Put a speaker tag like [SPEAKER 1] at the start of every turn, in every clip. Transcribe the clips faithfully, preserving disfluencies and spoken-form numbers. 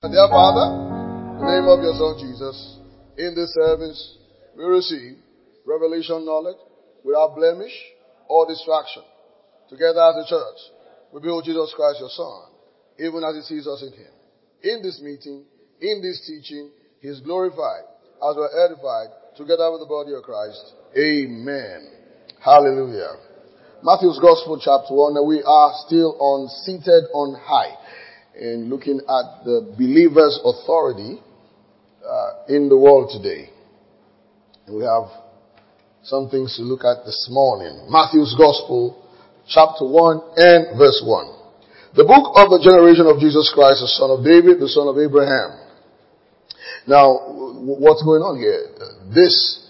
[SPEAKER 1] Dear Father, in the name of your Son Jesus, in this service we receive revelation knowledge without blemish or distraction. Together as a church, we behold Jesus Christ your Son, even as he sees us in him. In this meeting, in this teaching, he is glorified as we are edified together with the body of Christ. Amen. Hallelujah. Matthew's Gospel chapter one, and we are still on seated on high in looking at the believer's authority uh, in the world today. And we have some things to look at this morning. Matthew's Gospel chapter one and verse one. The book of the generation of Jesus Christ, the son of David, the son of Abraham. Now, what's going on here? This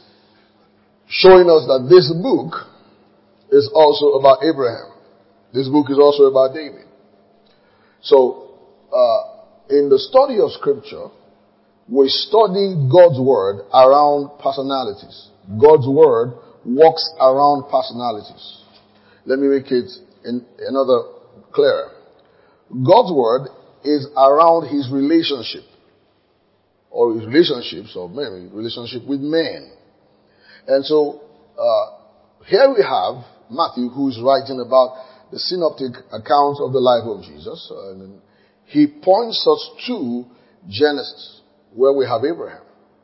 [SPEAKER 1] showing us that this book is also about Abraham. This book is also about David. So, uh, in the study of Scripture, we study God's Word around personalities. God's Word walks around personalities. Let me make it in another clearer. God's Word is around His relationship, or His relationships, or maybe relationship with men. And so, uh, here we have Matthew, who is writing about the synoptic account of the life of Jesus. And he points us to Genesis, where we have Abraham.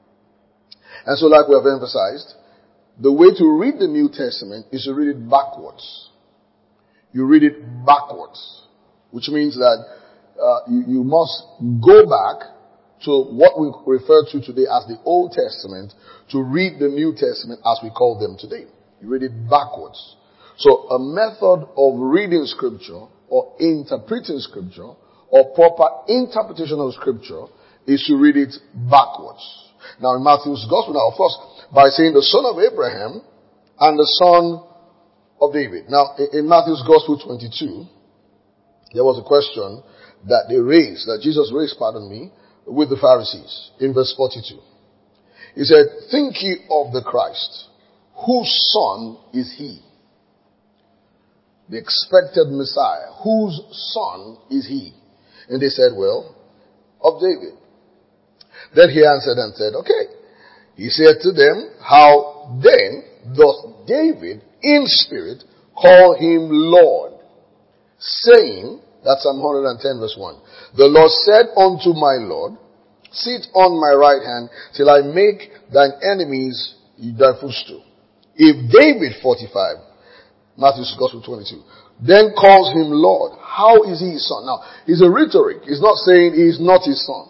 [SPEAKER 1] And so, like we have emphasized, the way to read the New Testament is to read it backwards. You read it backwards, which means that uh, you, you must go back to what we refer to today as the Old Testament to read the New Testament as we call them today. You read it backwards. So a method of reading Scripture or interpreting Scripture or proper interpretation of Scripture is to read it backwards. Now in Matthew's Gospel, now of course, by saying the son of Abraham and the son of David. Now in Matthew's Gospel twenty-two, there was a question that they raised, that Jesus raised, pardon me, with the Pharisees in verse forty-two. He said, "Think ye of the Christ, whose son is he?" The expected Messiah, whose son is he? And they said, well, of David. Then he answered and said, okay. He said to them, how then doth David in spirit call him Lord, saying, that's Psalm one hundred ten verse one, the Lord said unto my Lord, sit on my right hand till I make thine enemies thy footstool. If David, forty-five, Matthew's Gospel twenty-two, then calls him Lord, how is he his son? Now, it's a rhetoric. He's not saying he's not his son.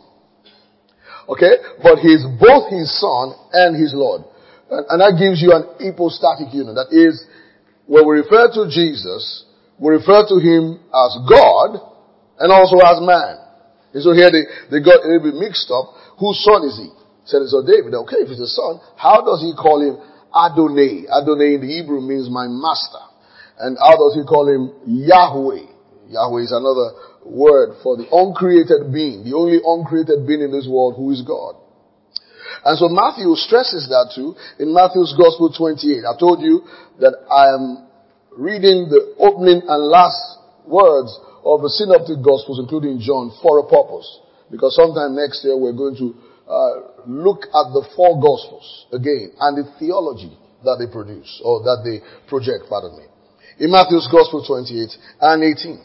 [SPEAKER 1] Okay? But he's both his son and his Lord. And, and that gives you an hypostatic union. That is, when we refer to Jesus, we refer to him as God and also as man. And so here they, they got a little bit mixed up. Whose son is he? Said it's of David. Okay, if it's a son, how does he call him Adonai? Adonai in the Hebrew means my master. And how does he call him Yahweh? Yahweh is another word for the uncreated being, the only uncreated being in this world who is God. And so Matthew stresses that too in Matthew's Gospel twenty-eight. I told you that I am reading the opening and last words of the synoptic Gospels, including John, for a purpose. Because sometime next year we're going to uh, look at the four Gospels again and the theology that they produce, or that they project, pardon me. In Matthew's Gospel twenty-eight and eighteen.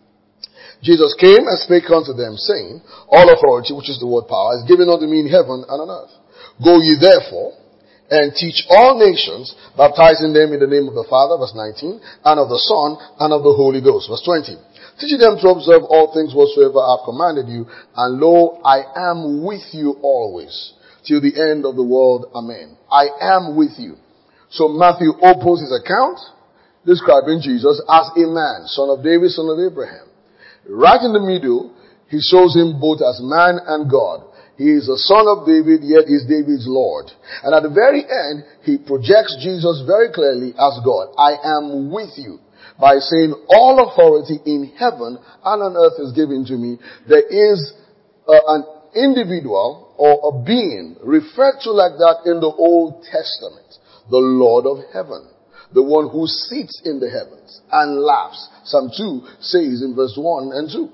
[SPEAKER 1] Jesus came and spake unto them, saying, all authority, which is the word power, is given unto me in heaven and on earth. Go ye therefore and teach all nations, baptizing them in the name of the Father, verse nineteen, and of the Son, and of the Holy Ghost, verse twenty. Teaching them to observe all things whatsoever I have commanded you, and lo, I am with you always, till the end of the world. Amen. I am with you. So Matthew opens his account, describing Jesus as a man, son of David, son of Abraham. Right in the middle, he shows him both as man and God. He is a son of David, yet is David's Lord. And at the very end, he projects Jesus very clearly as God. I am with you. By saying all authority in heaven and on earth is given to me. There is uh, an individual or a being referred to like that in the Old Testament. The Lord of heaven. The one who sits in the heavens and laughs. Psalm two says in verse one and two.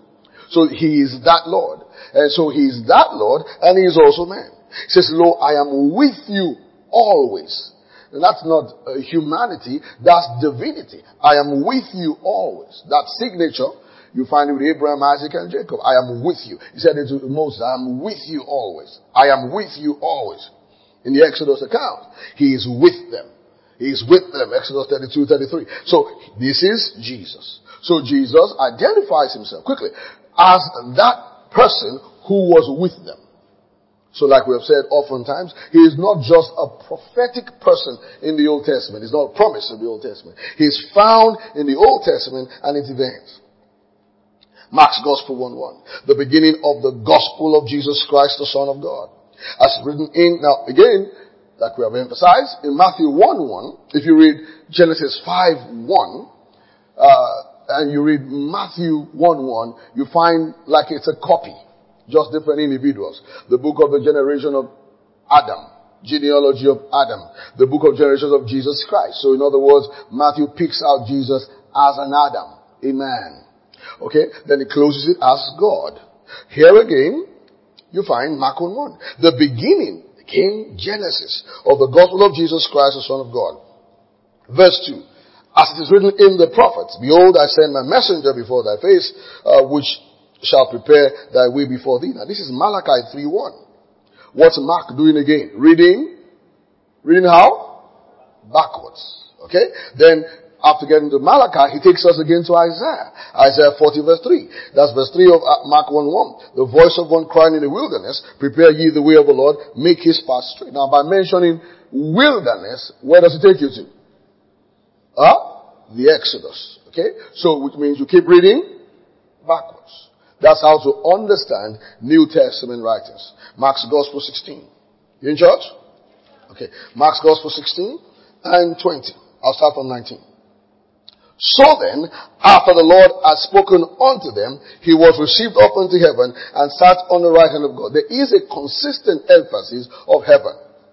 [SPEAKER 1] So he is that Lord. And so he is that Lord, and he is also man. He says, lo, I am with you always. And that's not uh, humanity, that's divinity. I am with you always. That signature, you find it with Abraham, Isaac, and Jacob. I am with you. He said it to Moses, I am with you always. I am with you always. In the Exodus account, he is with them. He is with them, Exodus thirty-two, thirty-three. So, this is Jesus. So, Jesus identifies himself quickly as that person who was with them. So like we have said oftentimes, he is not just a prophetic person in the Old Testament. He's not a promise in the Old Testament. He is found in the Old Testament and its events. Mark's Gospel one one. The beginning of the Gospel of Jesus Christ, the Son of God. As written in, now again, like we have emphasized, in Matthew one one, if you read Genesis five one, uh, and you read Matthew one one, you find like it's a copy. Just different individuals. The book of the generation of Adam. Genealogy of Adam. The book of generations of Jesus Christ. So in other words, Matthew picks out Jesus as an Adam. A man. Okay? Then he closes it as God. Here again, you find Mark one one. The beginning, King Genesis of the gospel of Jesus Christ, the Son of God. Verse two. As it is written in the prophets, behold, I send my messenger before thy face, uh, which shall prepare thy way before thee. Now this is Malachi three one. What's Mark doing again? Reading. Reading how? Backwards. Okay? Then after getting to Malachi, he takes us again to Isaiah. Isaiah forty verse three. That's verse three of Mark one one. The voice of one crying in the wilderness, prepare ye the way of the Lord, make his path straight. Now by mentioning wilderness, where does it take you to? Huh? The Exodus. Okay? So which means you keep reading backwards. That's how to understand New Testament writings. Mark's Gospel sixteen. You in church? Okay. Mark's Gospel sixteen and twenty. I'll start from nineteen. So then, after the Lord had spoken unto them, he was received up into heaven and sat on the right hand of God. There is a consistent emphasis of heaven.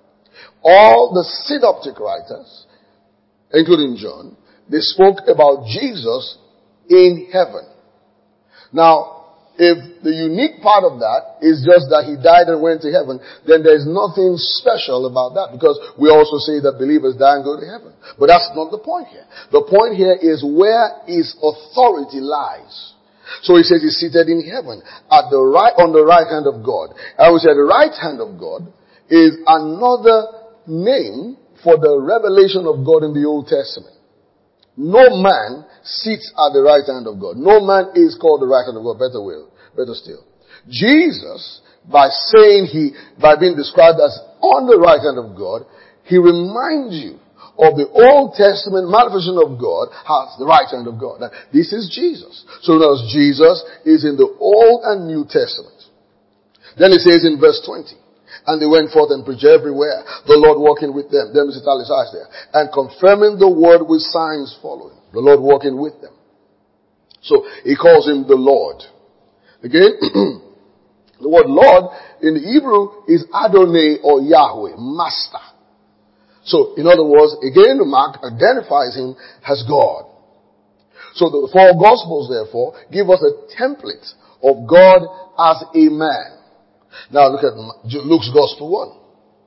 [SPEAKER 1] All the synoptic writers, including John, they spoke about Jesus in heaven. Now, if the unique part of that is just that he died and went to heaven, then there's nothing special about that, because we also say that believers die and go to heaven. But that's not the point here. The point here is where his authority lies. So he says he's seated in heaven at the right, on the right hand of God. I would say the right hand of God is another name for the revelation of God in the Old Testament. No man sits at the right hand of God. No man is called the right hand of God. Better will, better still. Jesus, by saying he, by being described as on the right hand of God, he reminds you of the Old Testament manifestation of God as the right hand of God. Now, this is Jesus. So notice Jesus is in the Old and New Testament. Then it says in verse twenty, and they went forth and preached everywhere, the Lord walking with them. Them is italicized there. And confirming the word with signs following. The Lord walking with them. So he calls him the Lord. Again, the word Lord in the Hebrew is Adonai or Yahweh, Master. So in other words, again, Mark identifies him as God. So the four Gospels, therefore, give us a template of God as a man. Now look at Luke's Gospel one.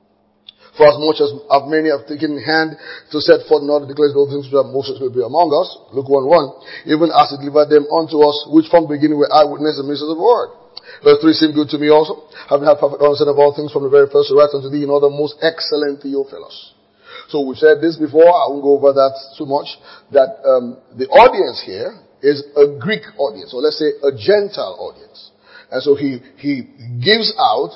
[SPEAKER 1] For as much as of many have taken in hand to set forth in order to declare those things which Moses will be among us, Luke one one, even as he delivered them unto us, which from the beginning were eyewitnesses and ministers of the word. Verse three seemed good to me also, having had perfect understanding of all things from the very first to write unto thee in order most excellent Theophilus. So we've said this before, I won't go over that too much, that um, the audience here is a Greek audience, or let's say a Gentile audience. And so he, he gives out,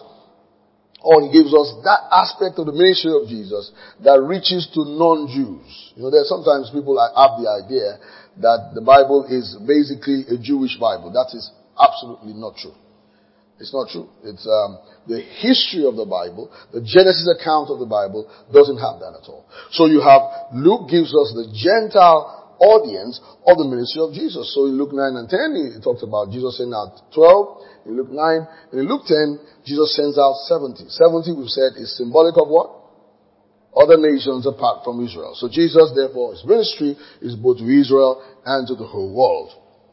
[SPEAKER 1] or he gives us that aspect of the ministry of Jesus that reaches to non-Jews. You know, there's sometimes people have the idea that the Bible is basically a Jewish Bible. That is absolutely not true. It's not true. It's, um, the history of the Bible, the Genesis account of the Bible doesn't have that at all. So you have, Luke gives us the Gentile audience of the ministry of Jesus. So in Luke nine and ten, he talks about Jesus sending out twelve. In Luke nine, and in Luke ten, Jesus sends out seventy. seventy, we've said, is symbolic of what? Other nations apart from Israel. So Jesus, therefore, his ministry is both to Israel and to the whole world.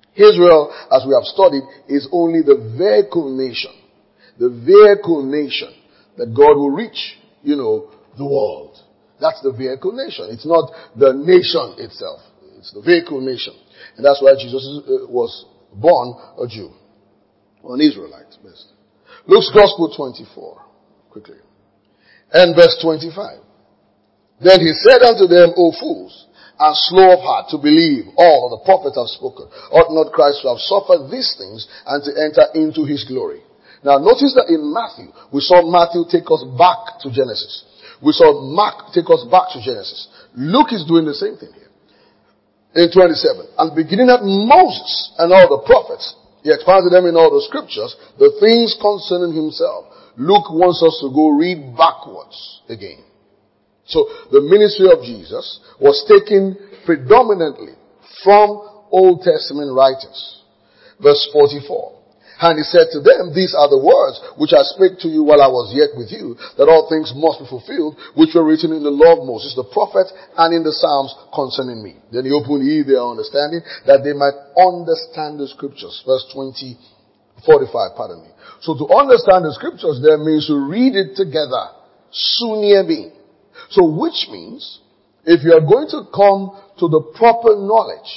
[SPEAKER 1] Israel, as we have studied, is only the vehicle nation. The vehicle nation that God will reach, you know, the world. That's the vehicle nation. It's not the nation itself. It's the vehicle nation. And that's why Jesus was born a Jew. Or an Israelite, best. Luke's Gospel twenty-four. Quickly. And verse twenty-five. Then he said unto them, O fools, and slow of heart to believe all the prophets have spoken. Ought not Christ to have suffered these things and to enter into his glory? Now notice that in Matthew, we saw Matthew take us back to Genesis. We saw Mark take us back to Genesis. Luke is doing the same thing here. In twenty-seven, and beginning at Moses and all the prophets, he expounded them in all the scriptures, the things concerning himself. Luke wants us to go read backwards again. So the ministry of Jesus was taken predominantly from Old Testament writers. Verse forty-four. And he said to them, these are the words which I spake to you while I was yet with you, that all things must be fulfilled, which were written in the law of Moses, the prophet, and in the Psalms concerning me. Then he opened ye their understanding, that they might understand the scriptures. Verse twenty, forty-five, pardon me. So to understand the scriptures there means to read it together. Sunyemi. So which means, if you are going to come to the proper knowledge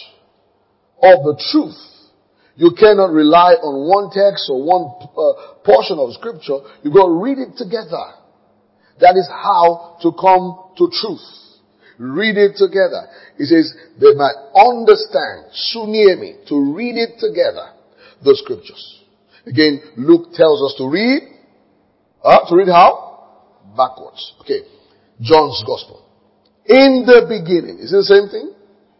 [SPEAKER 1] of the truth, you cannot rely on one text or one uh, portion of scripture. You've got to read it together. That is how to come to truth. Read it together. It says they might understand, suniemi, to read it together, the scriptures. Again, Luke tells us to read. Uh, to read how? Backwards. Okay. John's Gospel. In the beginning. Is it the same thing?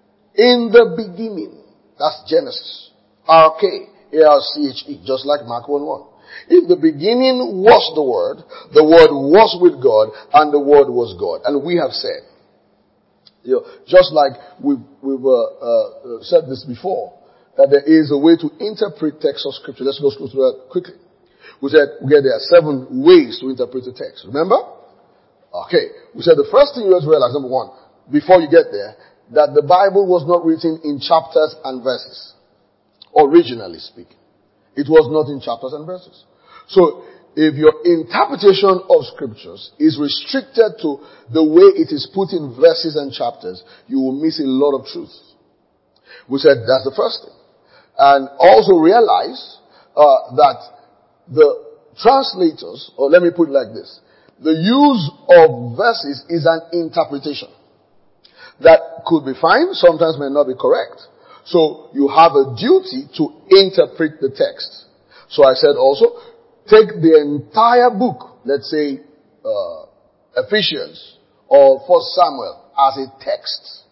[SPEAKER 1] In the beginning. That's Genesis. R K, A R C H E, just like Mark one one. In the beginning was the Word, the Word was with God, and the Word was God. And we have said, you know, just like we've, we've uh, uh, said this before, that there is a way to interpret text of Scripture. Let's go through that quickly. We said, we said there are seven ways to interpret the text. Remember? Okay. We said the first thing you have to realize, number one, before you get there, that the Bible was not written in chapters and verses. Originally speaking. It was not in chapters and verses. So, if your interpretation of scriptures is restricted to the way it is put in verses and chapters, you will miss a lot of truth. We said that's the first thing. And also realize uh, that the translators, or let me put it like this, the use of verses is an interpretation. That could be fine, sometimes may not be correct. So you have a duty to interpret the text. So I said also, take the entire book, let's say uh, Ephesians or First Samuel, as a text.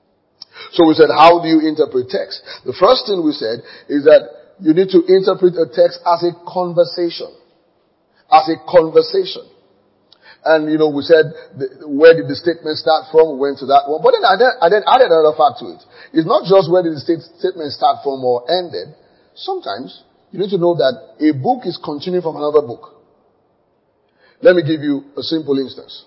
[SPEAKER 1] So we said, how do you interpret text? The first thing we said is that you need to interpret a text as a conversation. As a conversation. And, you know, we said, the, where did the statement start from? We went to that one. But then I then, I then added another fact to it. It's not just where did the state, statement start from or ended. Sometimes, you need to know that a book is continuing from another book. Let me give you a simple instance.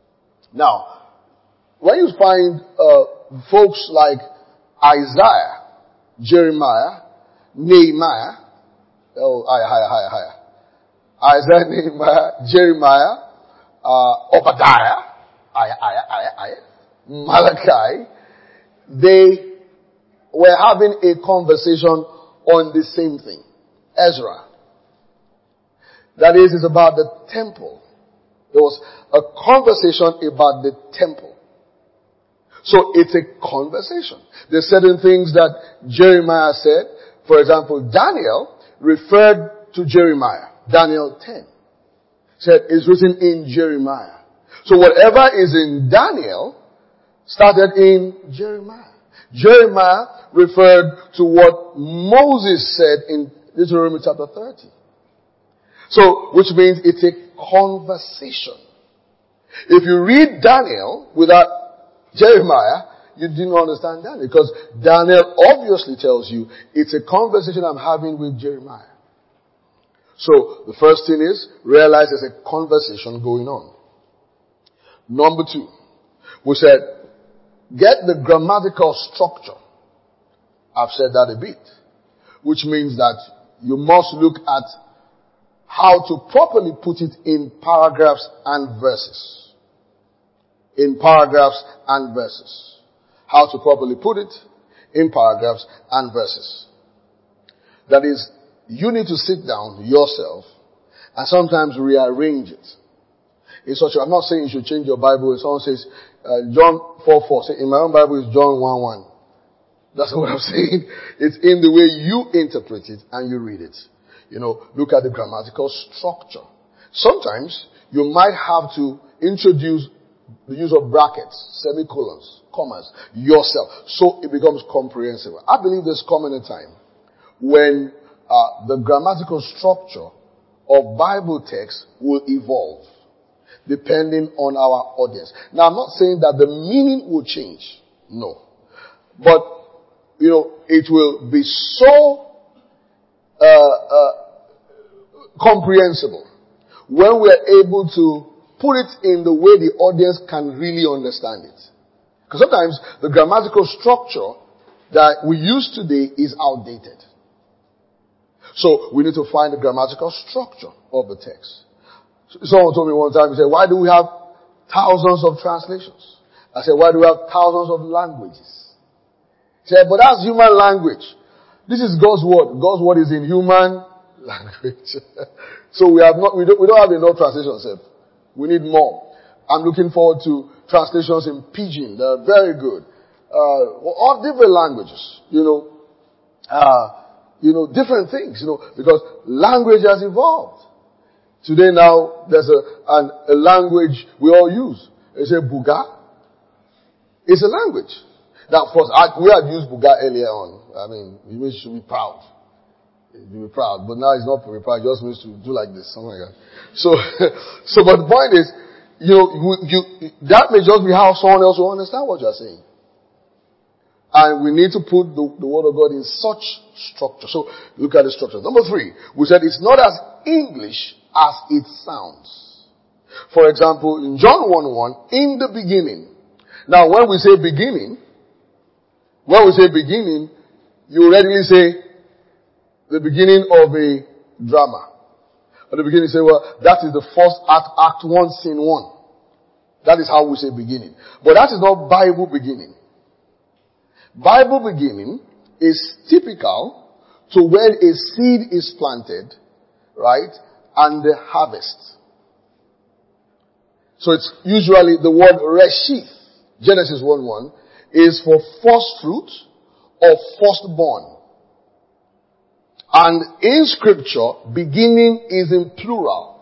[SPEAKER 1] Now, when you find uh, folks like Isaiah, Jeremiah, Nehemiah, oh, higher, higher, higher, higher. Isaiah, Nehemiah, Jeremiah, Uh, Obadiah, I, I, I, I, Malachi, they were having a conversation on the same thing. Ezra. That is, it's about the temple. There was a conversation about the temple. So it's a conversation. There's certain things that Jeremiah said. For example, Daniel referred to Jeremiah. Daniel ten. Said it's written in Jeremiah. So whatever is in Daniel started in Jeremiah. Jeremiah referred to what Moses said in Deuteronomy chapter thirty. So, which means it's a conversation. If you read Daniel without Jeremiah, you didn't understand Daniel, because Daniel obviously tells you it's a conversation I'm having with Jeremiah. So, the first thing is, realize there's a conversation going on. Number two, we said, get the grammatical structure. I've said that a bit. which means that you must look at how to properly put it in paragraphs and verses. In paragraphs and verses. How to properly put it in paragraphs and verses. That is, you need to sit down yourself and sometimes rearrange it. In such a, I'm not saying you should change your Bible. If someone says, uh, John four four, say, in my own Bible it's John one one. That's what I'm saying. It's in the way you interpret it and you read it. You know, look at the grammatical structure. Sometimes you might have to introduce the use of brackets, semicolons, commas, yourself, so it becomes comprehensible. I believe there's coming a time when uh, the grammatical structure of Bible text will evolve depending on our audience. Now, I'm not saying that the meaning will change. No. But, you know, it will be so uh, uh, comprehensible when we're able to put it in the way the audience can really understand it. Because sometimes the grammatical structure that we use today is outdated. So we need to find the grammatical structure of the text. Someone told me one time, he said, why do we have thousands of translations? I said, why do we have thousands of languages? He said, but that's human language. This is God's word. God's word is in human language. So we have not, we don't, we don't have enough translations. We need more. I'm looking forward to translations in Pidgin. They're very good. Uh, all different languages, you know, uh, you know, different things, you know, because language has evolved. Today now, there's a, an, a language we all use. They say Buga. It's a language. Now, of course, I, we had used Buga earlier on. I mean, it should be proud. You be proud. But now it's not to be proud. It just means to do like this. Something like that. So, so, but the point is, you know, you, you, that may just be how someone else will understand what you're saying. And we need to put the, the word of God in such structure. So, look at the structure. Number three, we said it's not as English as it sounds. For example, in John one one, in the beginning. Now, when we say beginning, when we say beginning, you readily say the beginning of a drama. At the beginning, you say, well, that is the first act, act one, scene one. That is how we say beginning. But that is not Bible beginning. Bible beginning is typical to when a seed is planted, right, and the harvest. So it's usually the word reshith, Genesis one one, is for first fruit or firstborn. And in scripture, beginning is in plural.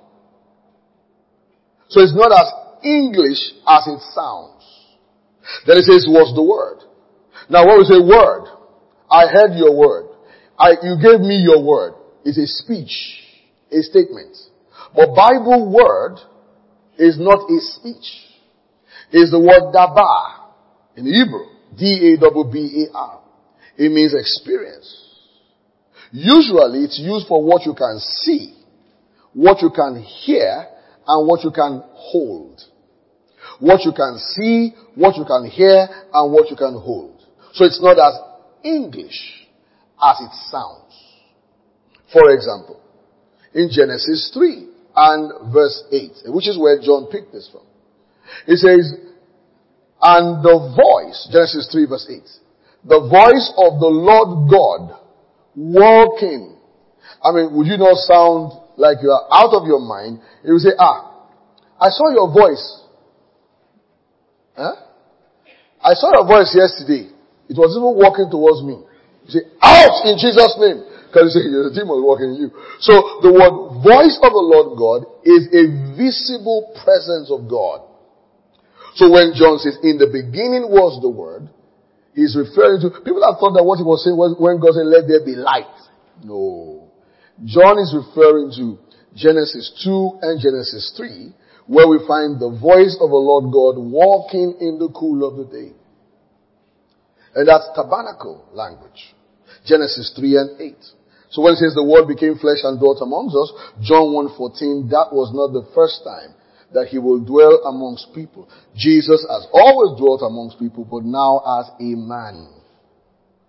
[SPEAKER 1] So it's not as English as it sounds. Then it says, was the word. Now when we say word, I heard your word. I, you gave me your word. It's a speech, a statement. But Bible word is not a speech. It's the word dabar in Hebrew. D A B B A R. It means experience. Usually it's used for what you can see, what you can hear, and what you can hold. What you can see, what you can hear, and what you can hold. So it's not as English as it sounds. For example, in Genesis three and verse eight, which is where John picked this from. It says, and the voice, Genesis three verse eight, the voice of the Lord God walking. I mean, would you not sound like you are out of your mind? You would say, ah, I saw your voice. Huh? I saw your voice yesterday. It was even walking towards me. You say, out in Jesus' name. Because you say, the demon was walking in you. So the word voice of the Lord God is a visible presence of God. So when John says, in the beginning was the word, he's referring to, people have thought that what he was saying was when God said, let there be light. No. John is referring to Genesis two and Genesis three, where we find the voice of the Lord God walking in the cool of the day. And that's tabernacle language. Genesis three and eight. So when it says the word became flesh and dwelt amongst us, John one fourteen, that was not the first time that he will dwell amongst people. Jesus has always dwelt amongst people, but now as a man.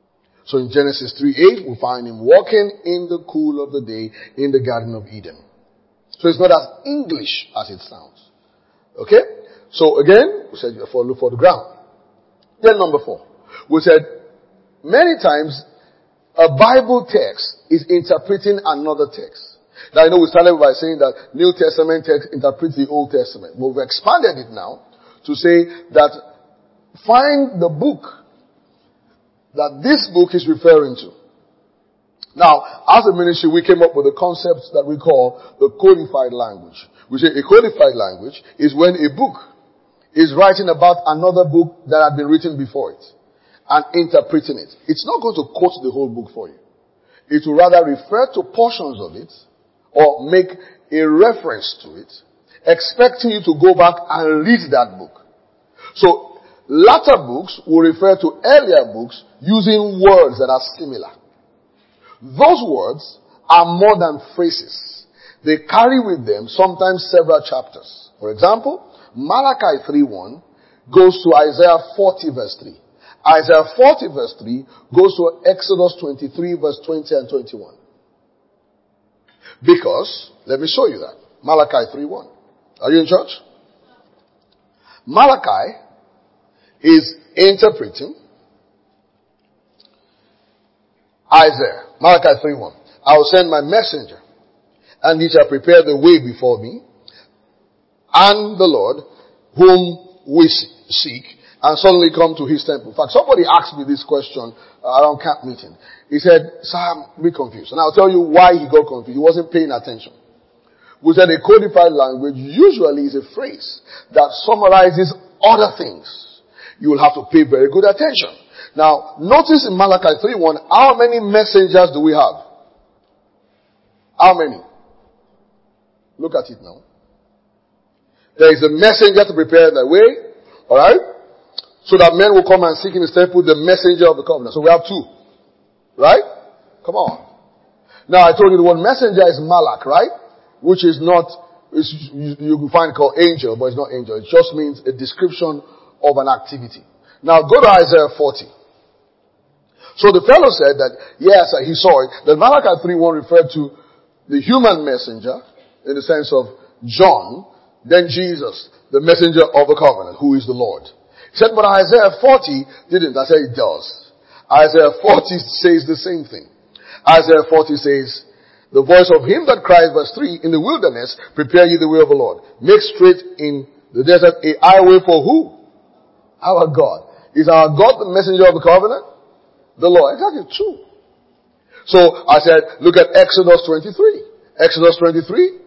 [SPEAKER 1] So in Genesis three eight, we find him walking in the cool of the day in the Garden of Eden. So it's not as English as it sounds. Okay? So again, we said for look for the ground. Then number four, we said many times a Bible text is interpreting another text. Now I know we started by saying that New Testament text interprets the Old Testament. But we've expanded it now to say that find the book that this book is referring to. Now, as a ministry, we came up with a concept that we call the codified language. We say a codified language is when a book is writing about another book that had been written before it and interpreting it. It's not going to quote the whole book for you. It will rather refer to portions of it or make a reference to it, expecting you to go back and read that book. So, latter books will refer to earlier books using words that are similar. Those words are more than phrases. They carry with them sometimes several chapters. For example, Malachi three one goes to Isaiah forty verse three. Isaiah forty verse three goes to Exodus twenty-three verse twenty and twenty-one. Because, let me show you that. Malachi three one. Are you in church? Malachi is interpreting Isaiah. Malachi three one. I will send my messenger, and he shall prepare the way before me, and the Lord, whom we seek, and suddenly come to his temple. In fact, somebody asked me this question around camp meeting. He said, "Sir, I'm a bit confused." And I'll tell you why he got confused. He wasn't paying attention. We said a codified language usually is a phrase that summarizes other things. You will have to pay very good attention. Now, notice in Malachi three one, how many messengers do we have? How many? Look at it now. There is a messenger to prepare the way, alright? So that men will come and seek in his temple the messenger of the covenant. So we have two. Right? Come on. Now I told you the word messenger is malak, right? Which is not, it's, you, you can find it called angel, but it's not angel. It just means a description of an activity. Now go to Isaiah forty. So the fellow said that, yes, he saw it. That Malachi three one referred to the human messenger in the sense of John, then Jesus, the messenger of the covenant, who is the Lord. He said, but Isaiah forty didn't. I said it does. Isaiah forty says the same thing. Isaiah forty says, the voice of him that cries, verse three, in the wilderness, prepare ye the way of the Lord. Make straight in the desert a highway for who? Our God. Is our God the messenger of the covenant? The Lord. Exactly true. So I said, look at Exodus twenty-three. Exodus twenty-three.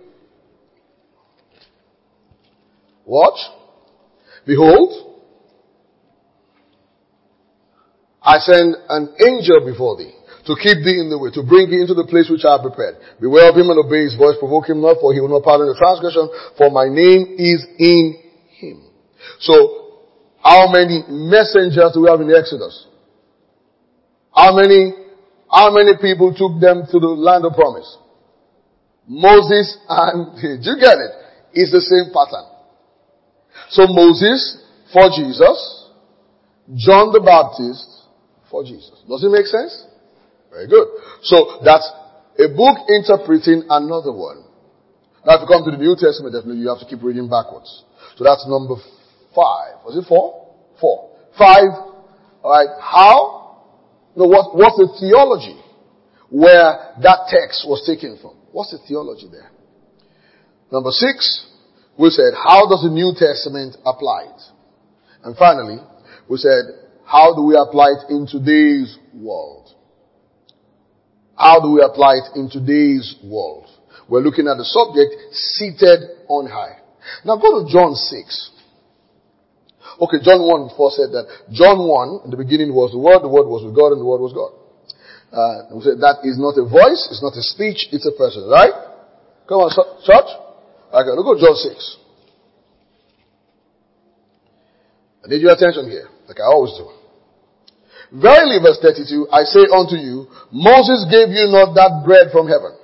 [SPEAKER 1] Watch. Behold, I send an angel before thee to keep thee in the way, to bring thee into the place which I have prepared. Beware of him and obey his voice. Provoke him not, for he will not pardon the transgression, for my name is in him. So, how many messengers do we have in the Exodus? How many, how many people took them to the land of promise? Moses and, did you get it? It's the same pattern. So Moses for Jesus, John the Baptist for Jesus. Does it make sense? Very good. So that's a book interpreting another one. Now if you come to the New Testament, definitely you have to keep reading backwards. So that's number five. Was it four? Four. Five. Alright. How? No, what, what's the theology where that text was taken from? What's the theology there? Number six, we said, how does the New Testament apply it? And finally, we said, how do we apply it in today's world? How do we apply it in today's world? We're looking at the subject, seated on high. Now go to John six. Okay, John one before said that. John one, in the beginning was the Word, the Word was with God, and the Word was God. Uh, we said that is not a voice, it's not a speech, it's a person, right? Come on, church. Okay, look at John six. I need your attention here, like I always do. Verily, verse thirty-two, I say unto you, Moses gave you not that bread from heaven.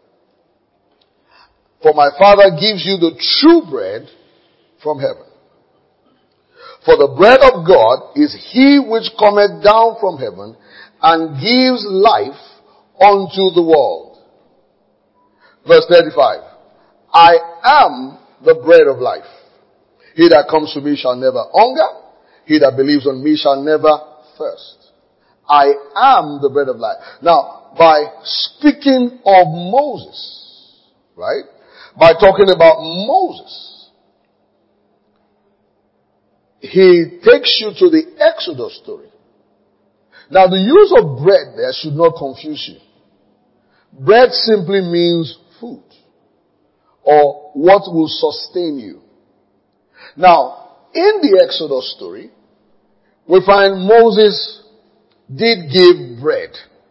[SPEAKER 1] For my Father gives you the true bread from heaven. For the bread of God is he which cometh down from heaven and gives life unto the world. Verse thirty-five. I am the bread of life. He that comes to me shall never hunger. He that believes on me shall never thirst. I am the bread of life. Now, by speaking of Moses, right? By talking about Moses, he takes you to the Exodus story. Now, the use of bread there should not confuse you. Bread simply means food, or what will sustain you. Now, in the Exodus story, we find Moses did give bread.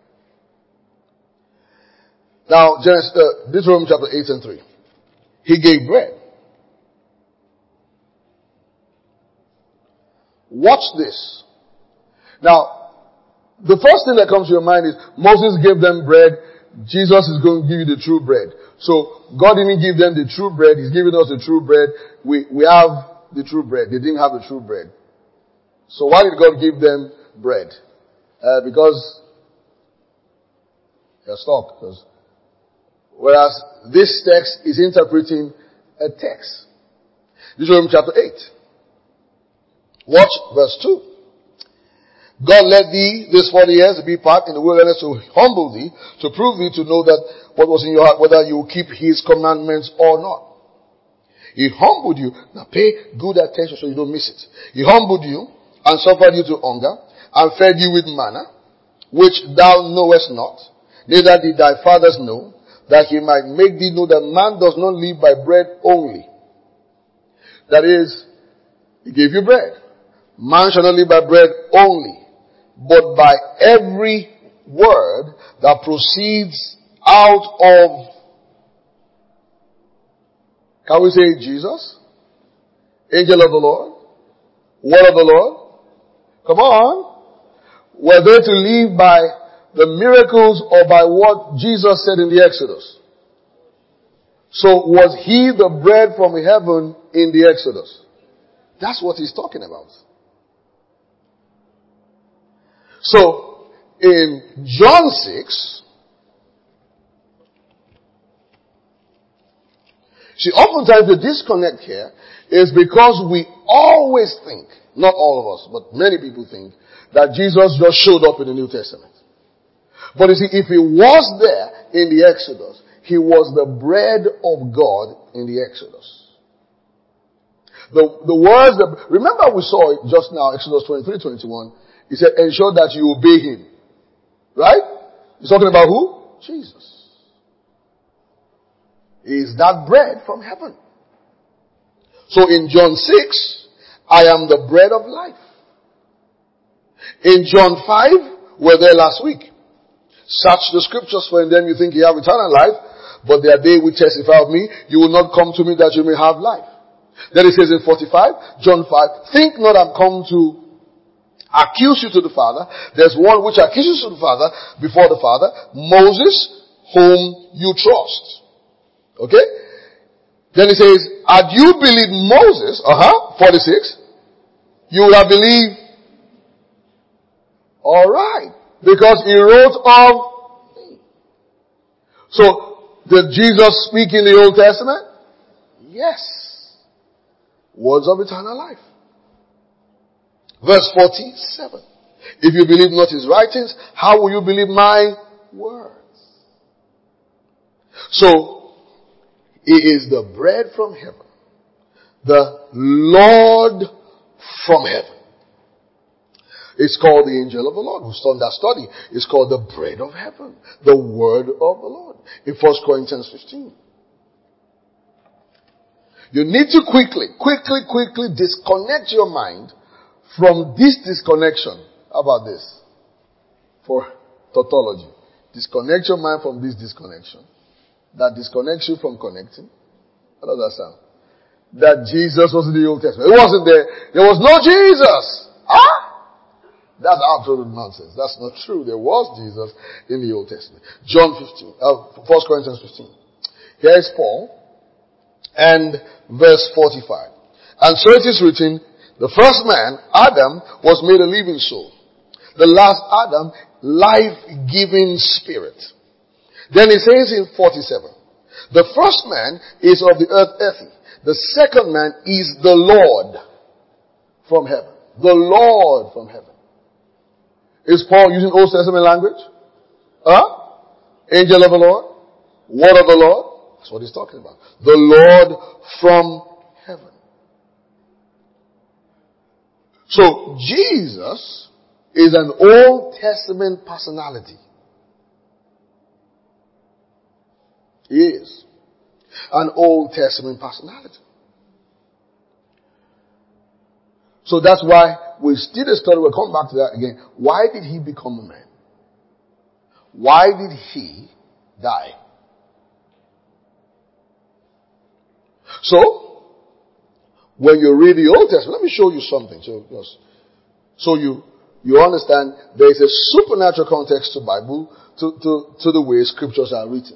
[SPEAKER 1] Now, Genesis, uh, Deuteronomy chapter eight and three. He gave bread. Watch this. Now, the first thing that comes to your mind is Moses gave them bread. Jesus is going to give you the true bread. So, God didn't give them the true bread. He's giving us the true bread. We, we have the true bread. They didn't have the true bread. So why did God give them bread? Uh, because they're stuck. Because whereas this text is interpreting a text. Deuteronomy chapter eight. Watch verse two. God led thee this forty years to be part in the wilderness to humble thee, to prove thee, to know that what was in your heart, whether you will keep his commandments or not. He humbled you. Now pay good attention so you don't miss it. He humbled you and suffered you to hunger and fed you with manna, which thou knowest not, neither did thy fathers know, that he might make thee know that man does not live by bread only. That is, he gave you bread. Man shall not live by bread only, but by every word that proceeds out of, can we say Jesus? Angel of the Lord? Word of the Lord? Come on. Were they to live by the miracles or by what Jesus said in the Exodus? So was he the bread from heaven in the Exodus? That's what he's talking about. So, in John six, see, oftentimes the disconnect here is because we always think, not all of us, but many people think, that Jesus just showed up in the New Testament. But you see, if he was there in the Exodus, he was the bread of God in the Exodus. The, the words that, remember we saw it just now, Exodus twenty-three, twenty-one. He said, ensure that you obey him. Right? He's talking about who? Jesus. He is that bread from heaven. So in John six, I am the bread of life. In John five, we're there last week. Search the scriptures, for in them you think you have eternal life, but they are they which testify of me. You will not come to me that you may have life. Then it says in forty-five, John five, think not I'm come to accuse you to the Father. There's one which accuses you to the Father, before the Father, Moses, whom you trust. Okay? Then he says, had you believed Moses, uh-huh, forty-six, you would have believed, alright, because he wrote of me. So, did Jesus speak in the Old Testament? Yes. Words of eternal life. Verse forty-seven. If you believe not his writings, how will you believe my words? So, he is the bread from heaven. The Lord from heaven. It's called the angel of the Lord. We've done that study. It's called the bread of heaven. The word of the Lord. In First Corinthians fifteen. You need to quickly, quickly, quickly disconnect your mind from this disconnection. How about this? For tautology. Disconnect your mind from this disconnection. That disconnects you from connecting. How does that sound? That Jesus was in the Old Testament. It wasn't there. There was no Jesus. Huh? That's absolute nonsense. That's not true. There was Jesus in the Old Testament. John fifteen. Uh, First Corinthians fifteen. Here is Paul. And verse forty-five. And so it is written, the first man, Adam, was made a living soul. The last Adam life-giving spirit. Then it says in forty-seven, the first man is of the earth earthy. The second man is the Lord from heaven. The Lord from heaven. Is Paul using Old Testament language? Huh? Angel of the Lord? Word of the Lord? That's what he's talking about. The Lord from heaven. So Jesus is an Old Testament personality. He is an Old Testament personality. So that's why we still a story. We'll come back to that again. Why did he become a man? Why did he die? So, when you read the Old Testament, let me show you something. So, so you, you understand there is a supernatural context to Bible, to, to, to the way scriptures are written.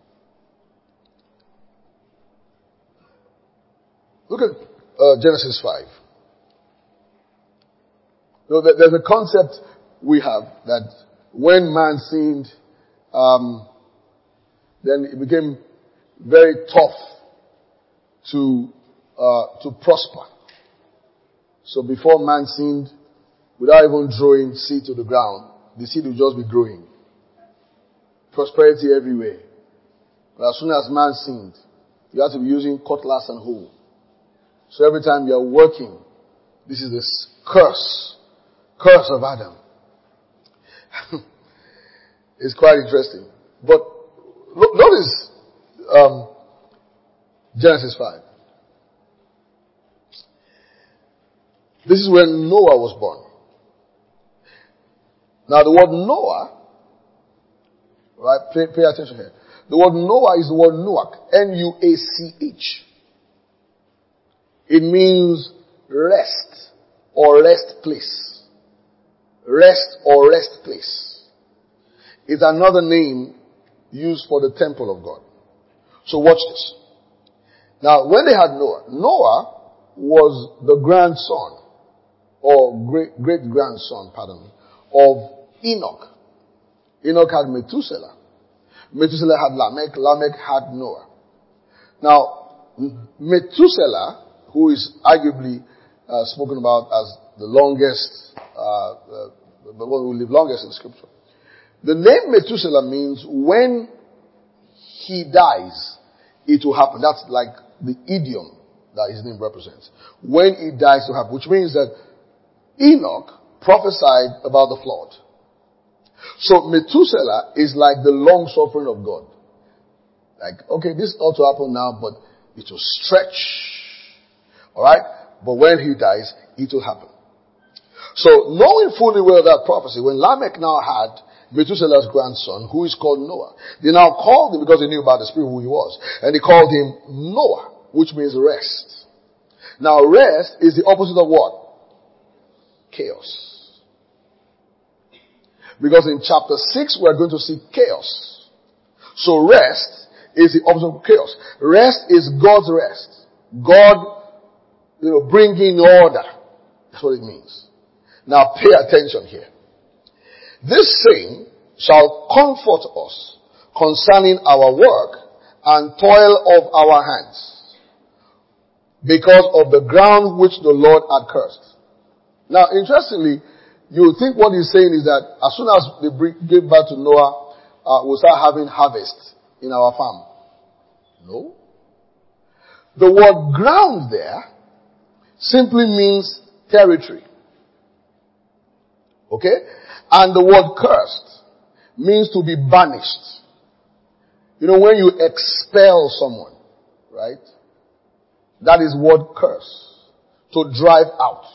[SPEAKER 1] Look at uh, Genesis five. You know, there's a concept we have that when man sinned, um, then it became very tough to uh, to prosper. So before man sinned, without even throwing seed to the ground, the seed will just be growing. Prosperity everywhere. But as soon as man sinned, you have to be using cutlass and hoe. So every time you are working, this is this curse. Curse of Adam. It's quite interesting. But notice um, Genesis five. This is when Noah was born. Now the word Noah, right, pay, pay attention here. The word Noah is the word Nuach. N U A C H. It means rest or rest place. Rest or rest place. It's another name used for the temple of God. So watch this. Now, when they had Noah, Noah was the grandson, or great, great grandson, pardon me, of Enoch. Enoch had Methuselah. Methuselah had Lamech. Lamech had Noah. Now, Methuselah, who is arguably uh, spoken about as the longest, uh, uh, the one who lived longest in Scripture. The name Methuselah means when he dies, it will happen. That's like the idiom that his name represents. When he dies, it will happen. Which means that Enoch prophesied about the flood. So Methuselah is like the long suffering of God. Like, okay, this ought to happen now, but it will stretch. Alright? But when he dies, it will happen. So, knowing fully well that prophecy, when Lamech now had Methuselah's grandson, who is called Noah, they now called him, because they knew about the spirit who he was, and they called him Noah, which means rest. Now, rest is the opposite of what? Chaos. Because in chapter six, we're going to see chaos. So, rest is the opposite of chaos. Rest is God's rest. God, you know, bringing order. That's what it means. Now pay attention here. This saying shall comfort us concerning our work and toil of our hands, because of the ground which the Lord had cursed. Now, interestingly, you would think what he's saying is that as soon as they bring, give birth to Noah, uh, we'll start having harvest in our farm. No. The word ground there simply means territory. Okay? And the word cursed means to be banished. You know, when you expel someone, right? That is word curse. To drive out.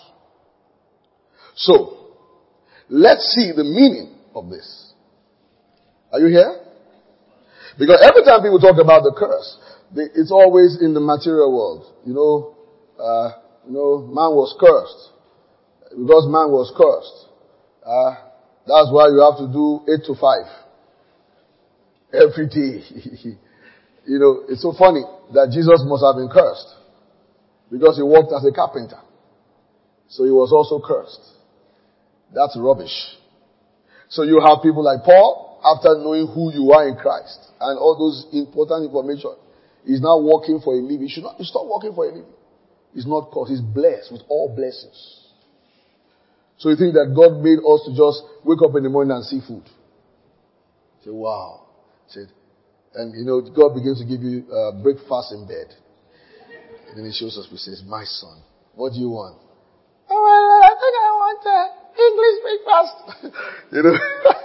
[SPEAKER 1] So, let's see the meaning of this. Are you here? Because every time people talk about the curse, they, it's always in the material world. You know, uh, you know, man was cursed. Because man was cursed. Uh, that's why you have to do eight to five. Every day. You know, it's so funny that Jesus must have been cursed. Because he worked as a carpenter. So he was also cursed. That's rubbish. So you have people like Paul, after knowing who you are in Christ and all those important information, he's now working for a living. He should not, he's not working for a living. He's not cursed. He's blessed with all blessings. So you think that God made us to just wake up in the morning and see food? Say, wow. Say, and you know, God begins to give you uh, breakfast in bed. And then he shows us, he says, my son, what do you want? Oh, well, I think I want uh, English breakfast. You know.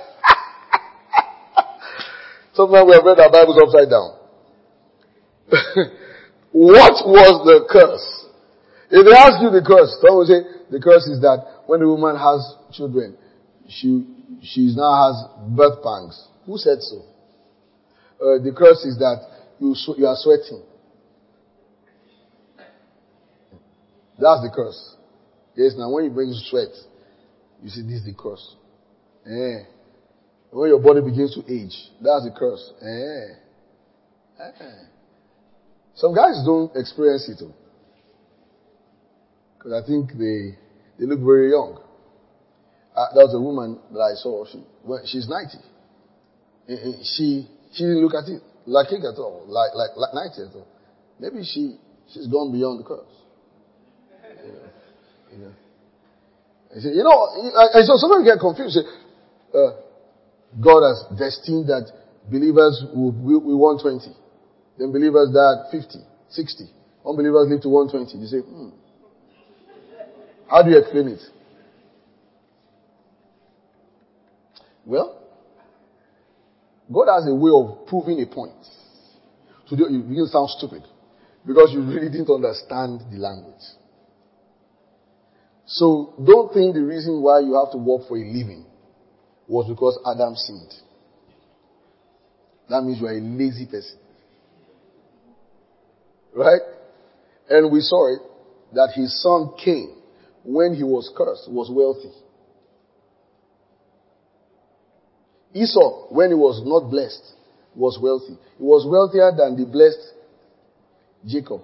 [SPEAKER 1] Sometimes we have read our Bibles upside down. What was the curse? If they ask you the curse, someone will say, the curse is that when a woman has children, she she now has birth pangs. Who said so? Uh, the curse is that you you are sweating. That's the curse. Yes, now when you bring sweat, you see this is the curse. Eh. When your body begins to age, that's the curse. Eh. Eh. Some guys don't experience it. Because I think they they look very young. Uh, there was a woman that I saw. She, well, she's ninety. She she didn't look at it like it at all, like like like ninety at all. Maybe she she's gone beyond the curse. You know, you know. I say, you know, and so somebody get confused. Say, uh, God has destined that believers will will, will one twenty, then believers die at fifty, sixty. Unbelievers live to one twenty. You say, hmm. How do you explain it? Well, God has a way of proving a point. So you begin to sound stupid because you really didn't understand the language. So don't think the reason why you have to work for a living was because Adam sinned. That means you are a lazy person. Right? And we saw it that his son Cain, when he was cursed, was wealthy. Esau, when he was not blessed, was wealthy. He was wealthier than the blessed Jacob.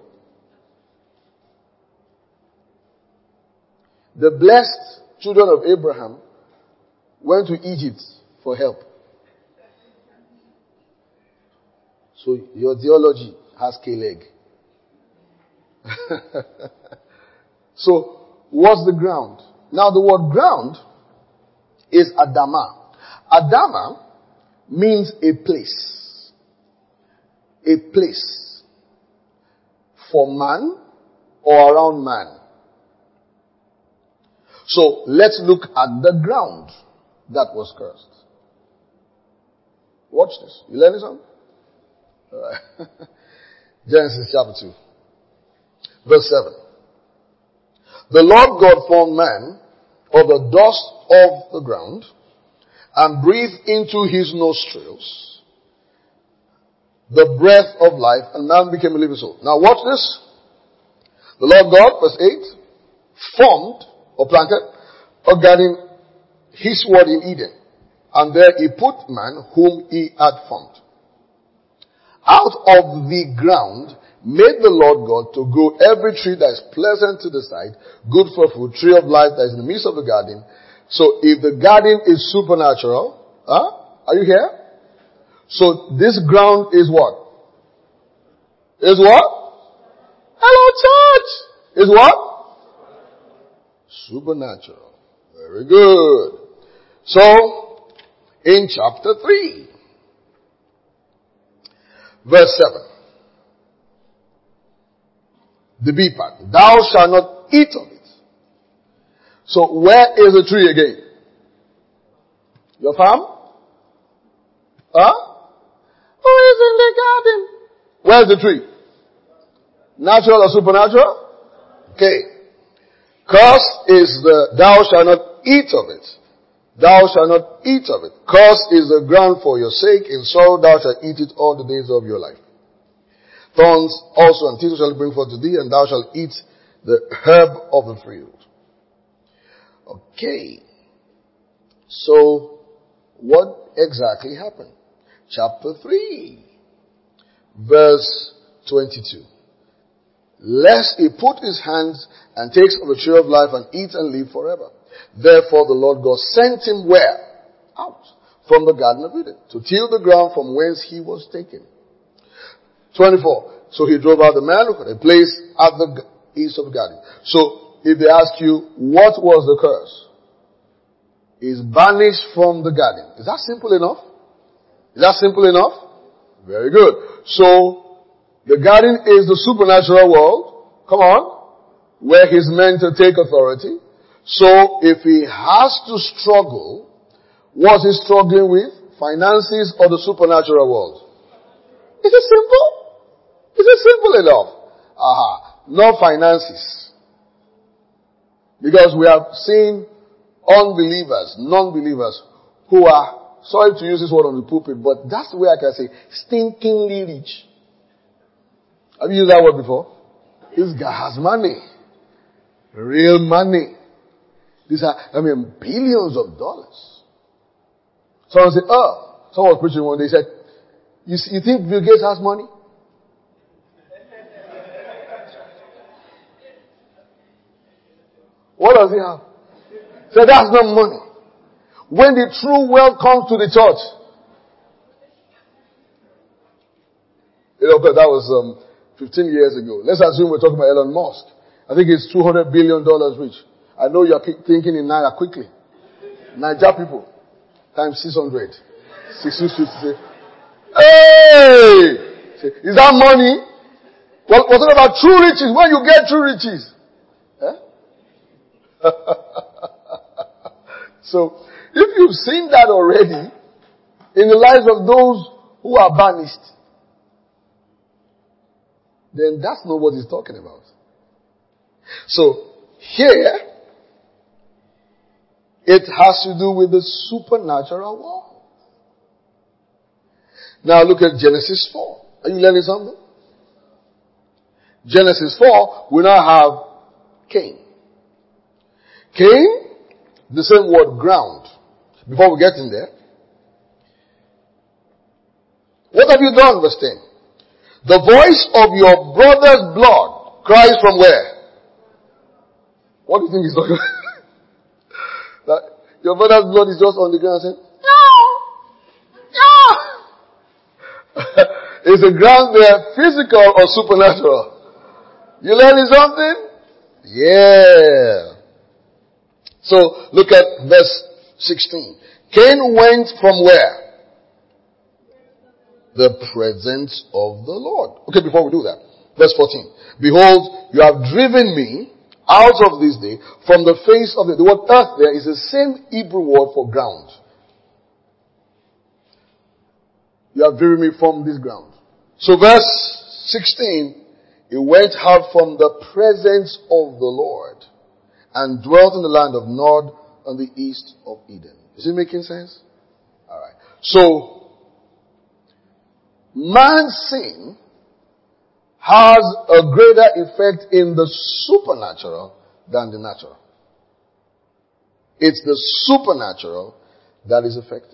[SPEAKER 1] The blessed children of Abraham went to Egypt for help. So your theology has K-leg. So, what's the ground? Now the word ground is Adama. Adama means a place. A place for man or around man. So, let's look at the ground that was cursed. Watch this. You learning something? All right. Genesis chapter two. Verse seven. The Lord God formed man of the dust of the ground and breathed into his nostrils the breath of life, and man became a living soul. Now watch this. The Lord God, verse eight, formed or planted a garden, his word in Eden, and there he put man whom he had formed. Out of the ground made the Lord God to grow every tree that is pleasant to the sight, good for food, tree of life that is in the midst of the garden. So if the garden is supernatural, huh? Are you here? So this ground is what? Is what? Hello church! Is what? Supernatural. Very good. So, in chapter three, verse seven. The B part. Thou shalt not eat of it. So where is the tree again? Your farm? Huh? Who is in the garden? Where's the tree? Natural or supernatural? Okay. Curse is the, thou shalt not eat of it. Thou shalt not eat of it. Curse is the ground for your sake. In sorrow thou shalt eat it all the days of your life. Thorns also and thistles shall bring forth to thee, and thou shalt eat the herb of the field. Okay. So, what exactly happened? Chapter three, verse twenty-two. Lest he put his hands and takes of the tree of life and eat and live forever. Therefore the Lord God sent him where? out from the Garden of Eden to till the ground from whence he was taken. twenty-four. So he drove out the man who had a place at the east of the garden. So if they ask you, what was the curse? Is banished from the garden. Is that simple enough? Is that simple enough? Very good. So the garden is the supernatural world. Come on. Where he's meant to take authority. So if he has to struggle, what's he struggling with? Finances or the supernatural world? Is it simple? Is it simple enough? Aha. Not finances. Because we have seen unbelievers, non-believers, who are, sorry to use this word on the pulpit, but that's the way I can say, stinkingly rich. Have you used that word before? This guy has money. Real money. These are, I mean, billions of dollars. Someone said, oh, someone was preaching one day, he said, you, you think Bill Gates has money? What does he have? So that's not money. When the true wealth comes to the church. You know, but that was um, fifteen years ago. Let's assume we're talking about Elon Musk. I think he's two hundred billion dollars rich. I know you're thinking in Naira quickly. Niger people. Times six hundred. six hundred fifty. Hey! Is that money? Well, we're talking about true riches. When you get true riches. Eh? So, if you've seen that already in the lives of those who are banished, then that's not what he's talking about. So, here, it has to do with the supernatural world. Now look at Genesis four. Are you learning something? Genesis four, we now have Cain. Cain, the same word, ground. Before we get in there. What have you done, verse ten? The voice of your brother's blood cries from where? What do you think he's talking about? That your brother's blood is just on the ground saying, no! No! Is the ground there physical or supernatural? You learning something? Yeah. So, look at verse sixteen. Cain went from where? The presence of the Lord. Okay, before we do that. Verse fourteen. Behold, you have driven me out of this day from the face of the, the word earth there is the same Hebrew word for ground. You have driven me from this ground. So verse sixteen, he went out from the presence of the Lord and dwelt in the land of Nod on the east of Eden. Is it making sense? Alright. So, man's sin has a greater effect in the supernatural than the natural. It's the supernatural that is affected.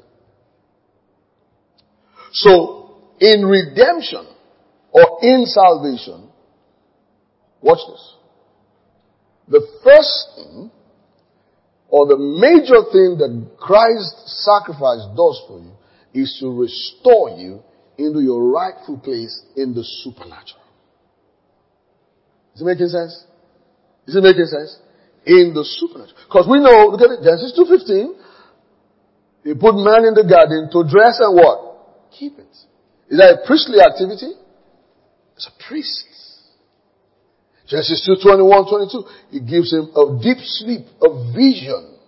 [SPEAKER 1] So, in redemption or in salvation, watch this. The first thing or the major thing that Christ's sacrifice does for you is to restore you into your rightful place in the supernatural. Is it making sense? Is it making sense? In the supernatural. Because we know, look at it, Genesis two fifteen, he put man in the garden to dress and what? Keep it. Is that a priestly activity? It's a priest. Genesis two twenty-one, twenty-two, he gives him a deep sleep, a vision.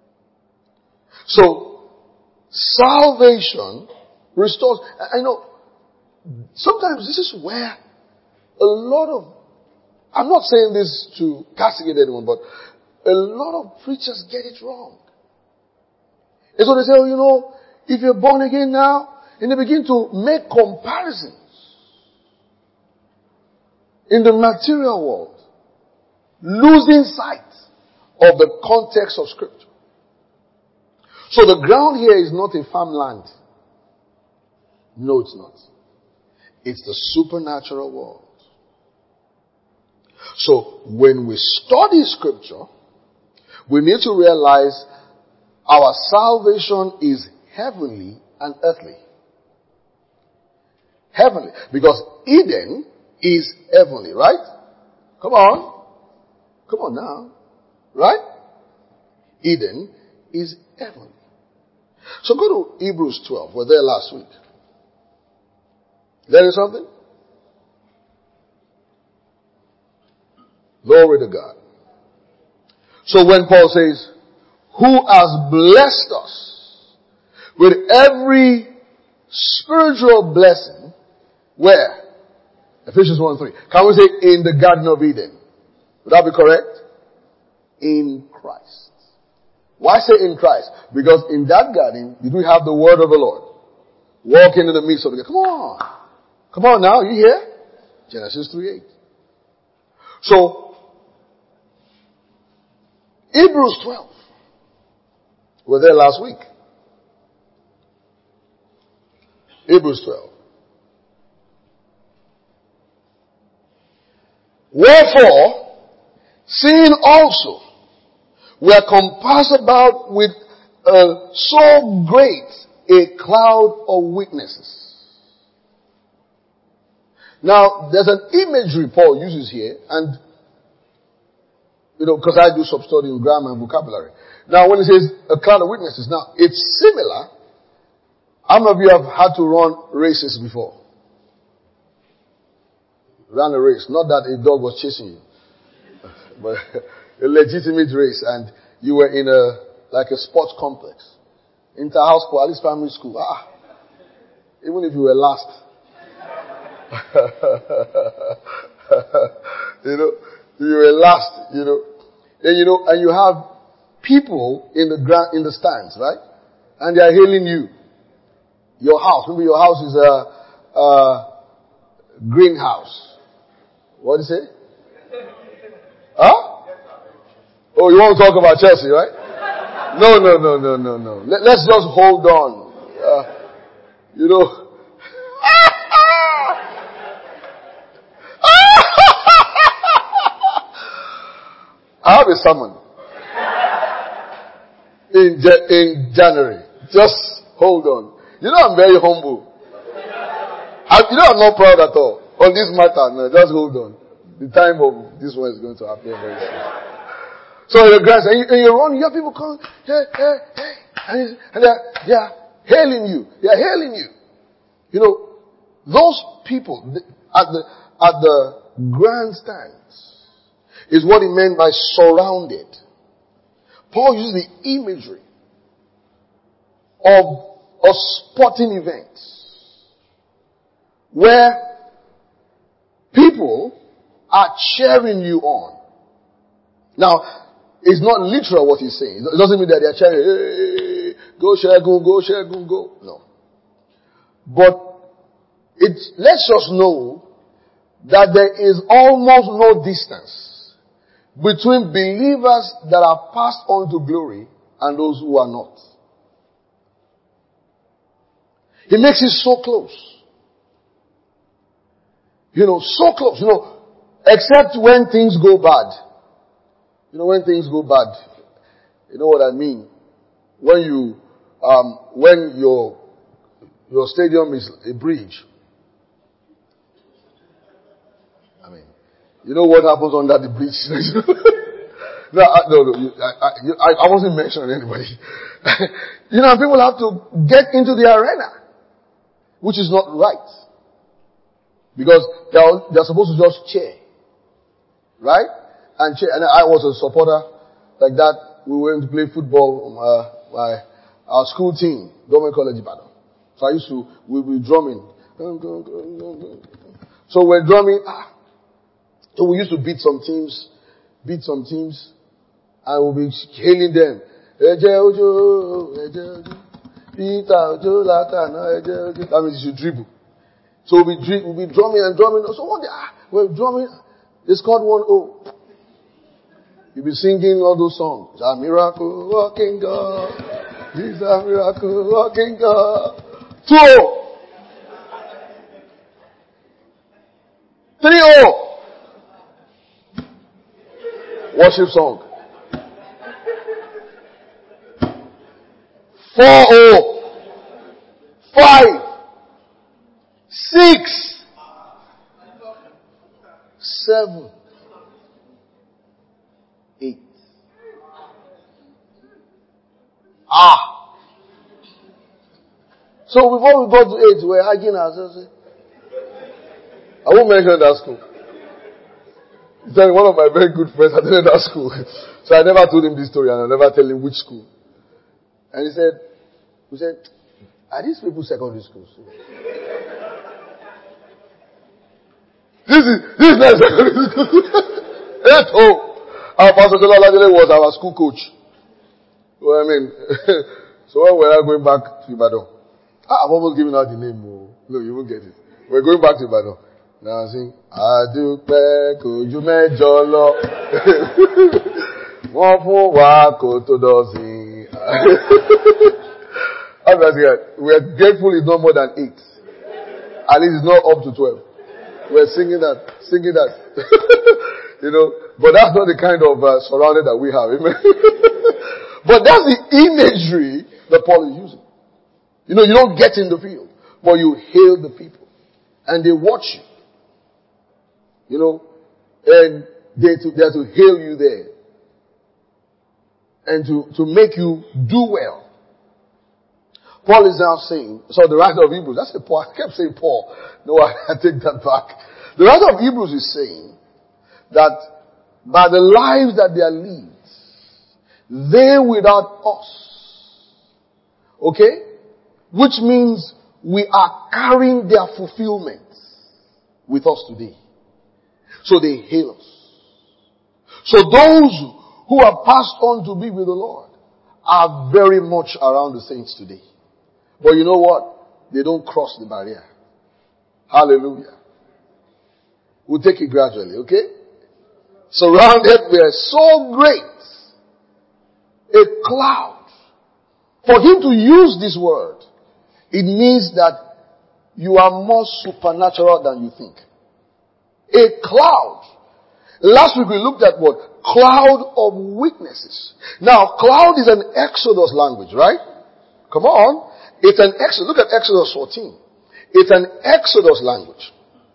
[SPEAKER 1] So, salvation restores. I know, sometimes this is where a lot of, I'm not saying this to castigate anyone, but a lot of preachers get it wrong. And so they say, oh, you know, if you're born again now, and they begin to make comparisons in the material world, losing sight of the context of Scripture. So the ground here is not a farmland. No, it's not. It's the supernatural world. So when we study Scripture, we need to realize Our salvation is heavenly and earthly. Heavenly. Because Eden is heavenly, right? Come on. Come on now. Right? Eden is heavenly. So go to Hebrews twelve. We're there last week. There is something? Glory to God. So when Paul says, who has blessed us with every spiritual blessing, where? Ephesians one three. Can we say in the Garden of Eden? Would that be correct? In Christ. Why say in Christ? Because in that garden, did we have the word of the Lord? Walking in the midst of the garden. Come on. Come on now, you hear? Genesis three eight. So, Hebrews twelve. We were there last week. Hebrews twelve. Wherefore, seeing also we are compassed about with uh, so great a cloud of witnesses. Now, there's an imagery Paul uses here, and, you know, because I do some study in grammar and vocabulary. Now, when he says a cloud of witnesses, now, it's similar. How many of you have had to run races before? Ran a race. Not that a dog was chasing you, but a legitimate race, and you were in a, like a sports complex. Inter-house school, at least primary school. Ah, even if you were last. you know, you were last, you know. And you know, and you have people in the ground, in the stands, right? And they are hailing you. Your house, maybe your house is a, a greenhouse. What do you say? Huh? Oh, you want to talk about Chelsea, right? No, no, no, no, no, no. Let, let's just hold on. Uh, you know. I have a sermon in, in January. Just hold on. You know I'm very humble. I, you know I'm not proud at all. On this matter, no, just hold on. The time of this one is going to happen very soon. So you're grass, and you, and you run, you have people come, hey, hey, hey, and, and they're, they're hailing you. They're hailing you. You know, those people at the, at the grandstands is what he meant by surrounded. Paul uses the imagery of a sporting event where people are cheering you on. Now, it's not literal what he's saying. It doesn't mean that they're cheering, hey, go Shegun, go Shegun, go. No. But it lets us know that there is almost no distance between believers that are passed on to glory and those who are not. He makes it so close. You know, so close. You know, except when things go bad. You know, when things go bad. You know what I mean? When you, um, when your, your stadium is a bridge. I mean, you know what happens under the bridge? no, I, no, no, you, I, I, I wasn't mentioning anybody. You know, people have to get into the arena, which is not right. Because they're, they're supposed to just cheer. Right? And cheer. And I was a supporter like that. We went to play football, uh, my, our school team, Government College Ibadan. So I used to, we were drumming. So we're drumming. Ah. So we used to beat some teams, beat some teams, and we'll be hailing them. That means you should dribble. So we'll be, we'll be drumming and drumming. So one day, ah, we're drumming. They scored one oh. You'll be singing all those songs. He's a miracle working God. He's a miracle working God. two oh. three oh. Worship song. Four oh. Five. Six. Seven. Eight. Ah. So before we got to eight, we were arguing ourselves. I won't mention that school. It's like one of my very good friends attended that school. So I never told him this story and I never tell him which school. And he said, we said, are these people secondary schools? This is, this is not secondary school. Eight oh. Our Pastor Jolalajele was our school coach. Well, I mean, so when we're going back to Ibadan, I've almost given out the name. No, you won't get it. We're going back to Ibadan. Now I sing, Adúpẹ́ k'Ojú mẹ́jọ lọ. Wọ́n fún wa kò tó dọ̀sìn. We're grateful it's not more than eight. At least it's not up to twelve. We're singing that, singing that. You know, but that's not the kind of uh, surrounding that we have. Amen. But that's the imagery that Paul is using. You know, you don't get in the field, but you hail the people. And they watch you. You know, and they to, they're to hail you there. And to, to make you do well. Paul is now saying, so the writer of Hebrews, that's a Paul, I kept saying Paul. No, I, I take that back. The writer of Hebrews is saying that by the lives that they are lived, they without us. Okay? Which means we are carrying their fulfillment with us today. So they hail us. So those who have passed on to be with the Lord are very much around the saints today. But you know what? They don't cross the barrier. Hallelujah. We'll take it gradually, okay? Surrounded, we are so great. A cloud. For him to use this word, it means that you are more supernatural than you think. A cloud. Last week we looked at what? Cloud of witnesses. Now, cloud is an Exodus language, right? Come on. It's an Exodus. Look at Exodus fourteen. It's an Exodus language.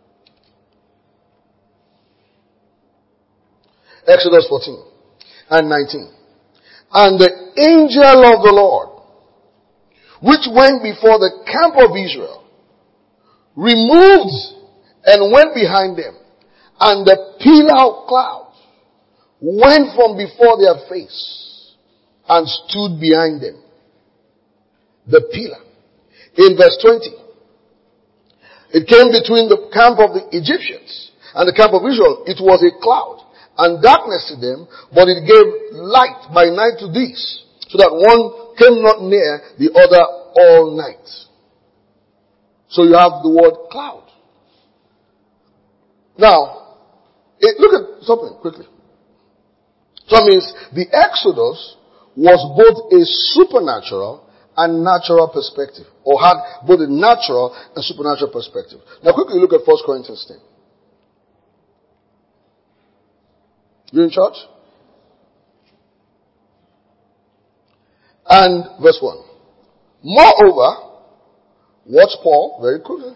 [SPEAKER 1] Exodus fourteen and nineteen. And the angel of the Lord, which went before the camp of Israel, removed and went behind them. And the pillar of cloud went from before their face and stood behind them. The pillar. In verse twenty, it came between the camp of the Egyptians and the camp of Israel. It was a cloud and darkness to them, but it gave light by night to these, so that one came not near the other all night. So you have the word cloud. Now, it, look at something quickly. So that means the Exodus was both a supernatural and natural perspective, or had both a natural and supernatural perspective. Now quickly look at First Corinthians ten. You in church? And verse one. Moreover, watch Paul very quickly.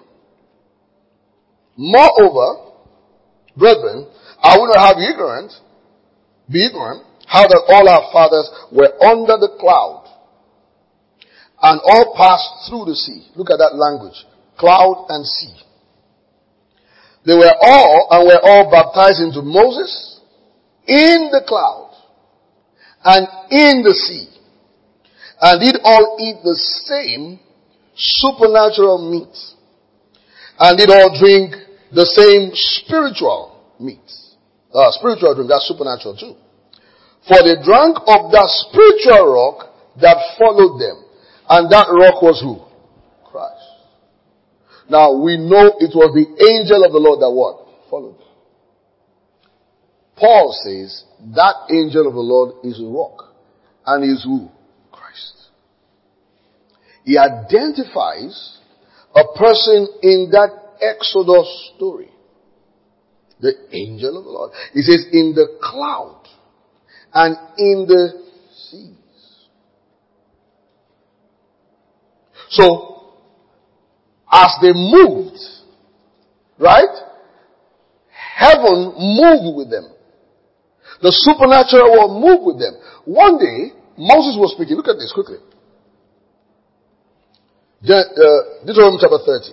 [SPEAKER 1] Moreover, brethren, I would not have you ignorant, be ignorant, how that all our fathers were under the cloud, and all passed through the sea. Look at that language. Cloud and sea. They were all, and were all baptized into Moses, in the cloud, and in the sea, and did all eat the same supernatural meat, and did all drink the same spiritual meat. Uh, spiritual drink, that's supernatural too. For they drank of that spiritual rock that followed them. And that rock was who? Christ. Now we know it was the angel of the Lord that what? Followed them. Paul says that angel of the Lord is a rock. And is who? Christ. He identifies a person in that Exodus story. The angel of the Lord. He says in the cloud and in the seas. So, as they moved, right? Heaven moved with them. The supernatural world moved with them. One day, Moses was speaking. Look at this quickly. Uh, Deuteronomy chapter thirty.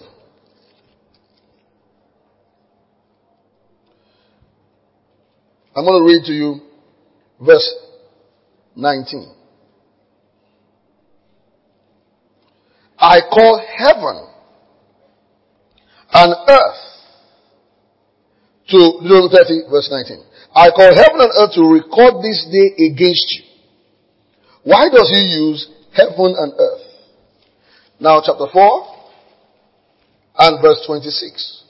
[SPEAKER 1] I'm going to read to you verse nineteen. I call heaven and earth to, Deuteronomy thirty verse nineteen. I call heaven and earth to record this day against you. Why does he use heaven and earth? Now chapter four and verse twenty-six.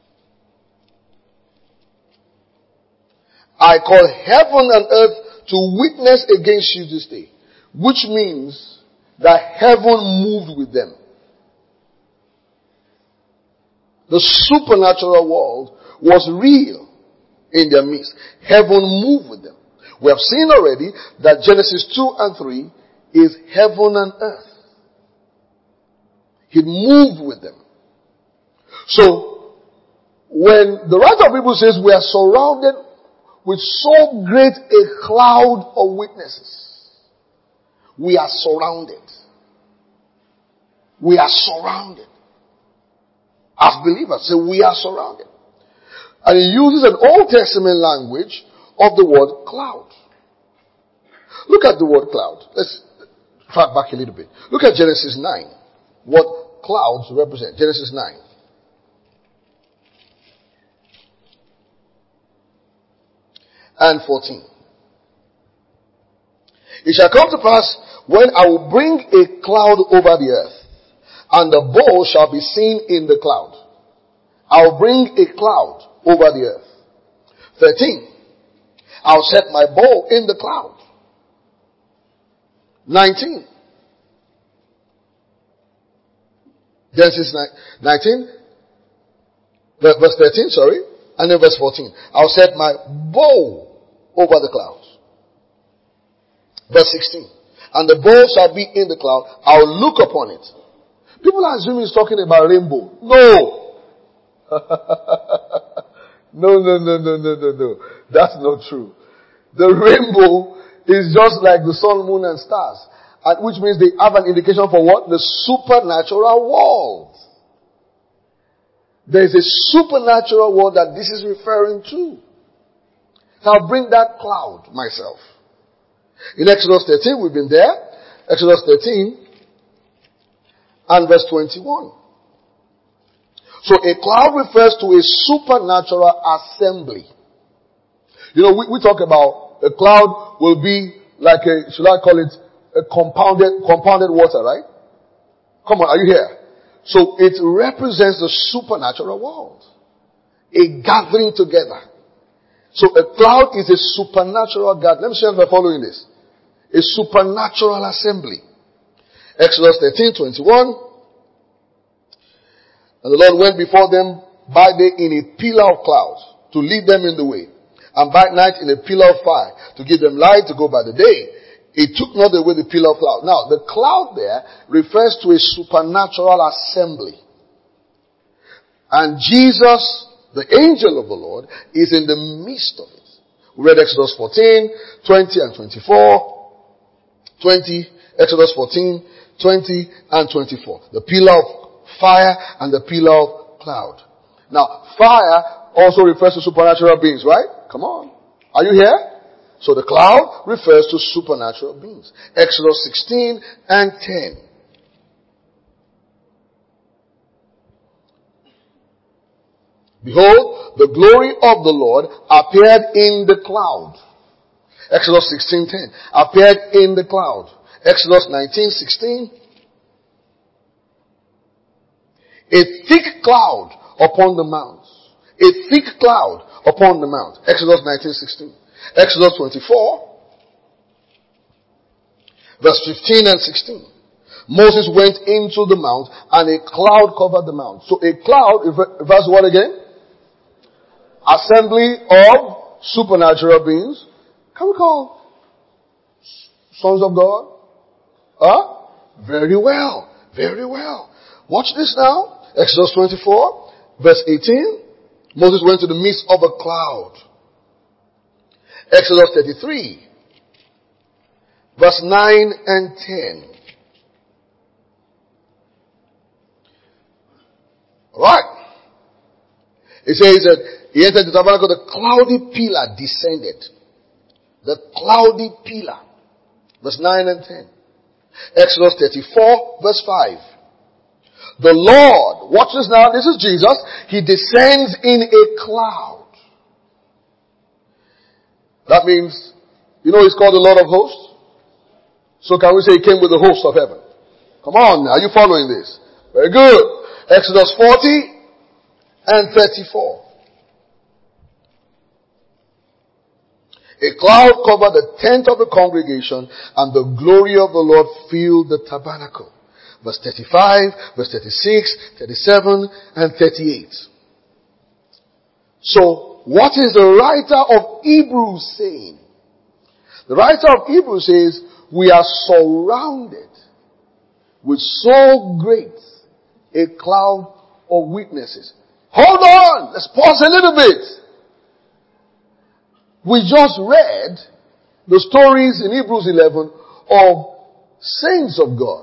[SPEAKER 1] I call heaven and earth to witness against you this day. Which means that heaven moved with them. The supernatural world was real in their midst. Heaven moved with them. We have seen already that Genesis two and three is heaven and earth. He moved with them. So, when the writer of Hebrews says we are surrounded with so great a cloud of witnesses, we are surrounded. We are surrounded. As believers, say we are surrounded. And he uses an Old Testament language of the word cloud. Look at the word cloud. Let's track back a little bit. Look at Genesis nine. What clouds represent. Genesis nine. And fourteen. It shall come to pass when I will bring a cloud over the earth, and the bow shall be seen in the cloud. I will bring a cloud over the earth. thirteen. I'll set my bow in the cloud. nineteen. Genesis nineteen, verse thirteen, sorry, and then verse fourteen. I'll set my bow over the clouds. Verse sixteen. And the bow shall be in the cloud. I'll look upon it. People are assuming he's talking about rainbow. No. no, no, no, no, no, no, no. That's not true. The rainbow is just like the sun, moon, and stars. And which means they have an indication for what? The supernatural world. There is a supernatural world that this is referring to. So I'll bring that cloud myself. In Exodus thirteen, we've been there. Exodus thirteen and verse twenty-one. So a cloud refers to a supernatural assembly. You know, we, we talk about a cloud will be like a, should I call it a compounded, compounded water, right? Come on, are you here? So it represents the supernatural world. A gathering together. So a cloud is a supernatural gathering. Let me see if I'm following this. A supernatural assembly. Exodus thirteen twenty-one. And the Lord went before them by day in a pillar of clouds to lead them in the way, and by night in a pillar of fire to give them light to go by the day. It took not away the pillar of cloud. Now, the cloud there refers to a supernatural assembly. And Jesus, the angel of the Lord, is in the midst of it. We read Exodus fourteen, twenty and twenty-four. twenty, Exodus fourteen, twenty and twenty-four. The pillar of fire and the pillar of cloud. Now, fire also refers to supernatural beings, right? Come on. Are you here? So the cloud refers to supernatural beings. Exodus sixteen and ten. Behold, the glory of the Lord appeared in the cloud. Exodus sixteen ten. Appeared in the cloud. Exodus nineteen sixteen. A thick cloud upon the mount. A thick cloud upon the mount. Exodus nineteen sixteen. Exodus twenty-four, verse fifteen and sixteen. Moses went into the mount and a cloud covered the mount. So a cloud, verse what again? Assembly of supernatural beings. Can we call sons of God? Huh? Very well. Very well. Watch this now. Exodus twenty-four, verse eighteen. Moses went to the midst of a cloud. Exodus thirty-three, verse nine and ten. Alright. It says that he entered the tabernacle, the cloudy pillar descended. The cloudy pillar. Verse nine and ten. Exodus thirty-four, verse five. The Lord, watch this now, this is Jesus. He descends in a cloud. That means, you know he's called the Lord of hosts? So can we say he came with the hosts of heaven? Come on, are you following this? Very good. Exodus forty and thirty-four. A cloud covered the tent of the congregation, and the glory of the Lord filled the tabernacle. Verse thirty-five, verse thirty-six, thirty-seven, and thirty-eight. So, what is the writer of Hebrews saying? The writer of Hebrews says, we are surrounded with so great a cloud of witnesses. Hold on! Let's pause a little bit. We just read the stories in Hebrews eleven of saints of God.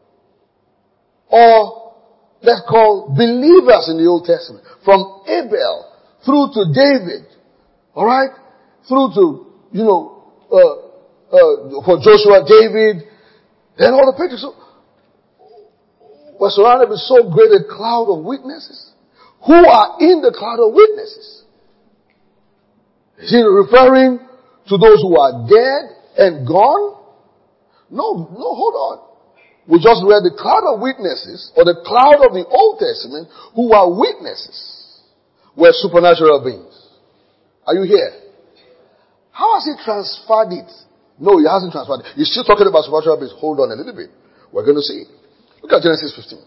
[SPEAKER 1] Or, let's call believers in the Old Testament. From Abel through to David. Alright? Through to, you know, uh, uh, for Joshua, David, and all the pictures. So, we're surrounded with so great a cloud of witnesses. Who are in the cloud of witnesses? Is he referring to those who are dead and gone? No, no, hold on. We just read the cloud of witnesses, or the cloud of the Old Testament, who are witnesses, were supernatural beings. Are you here? How has he transferred it? No, he hasn't transferred it. He's still talking about supernatural beings. Hold on a little bit. We're going to see. Look at Genesis fifteen.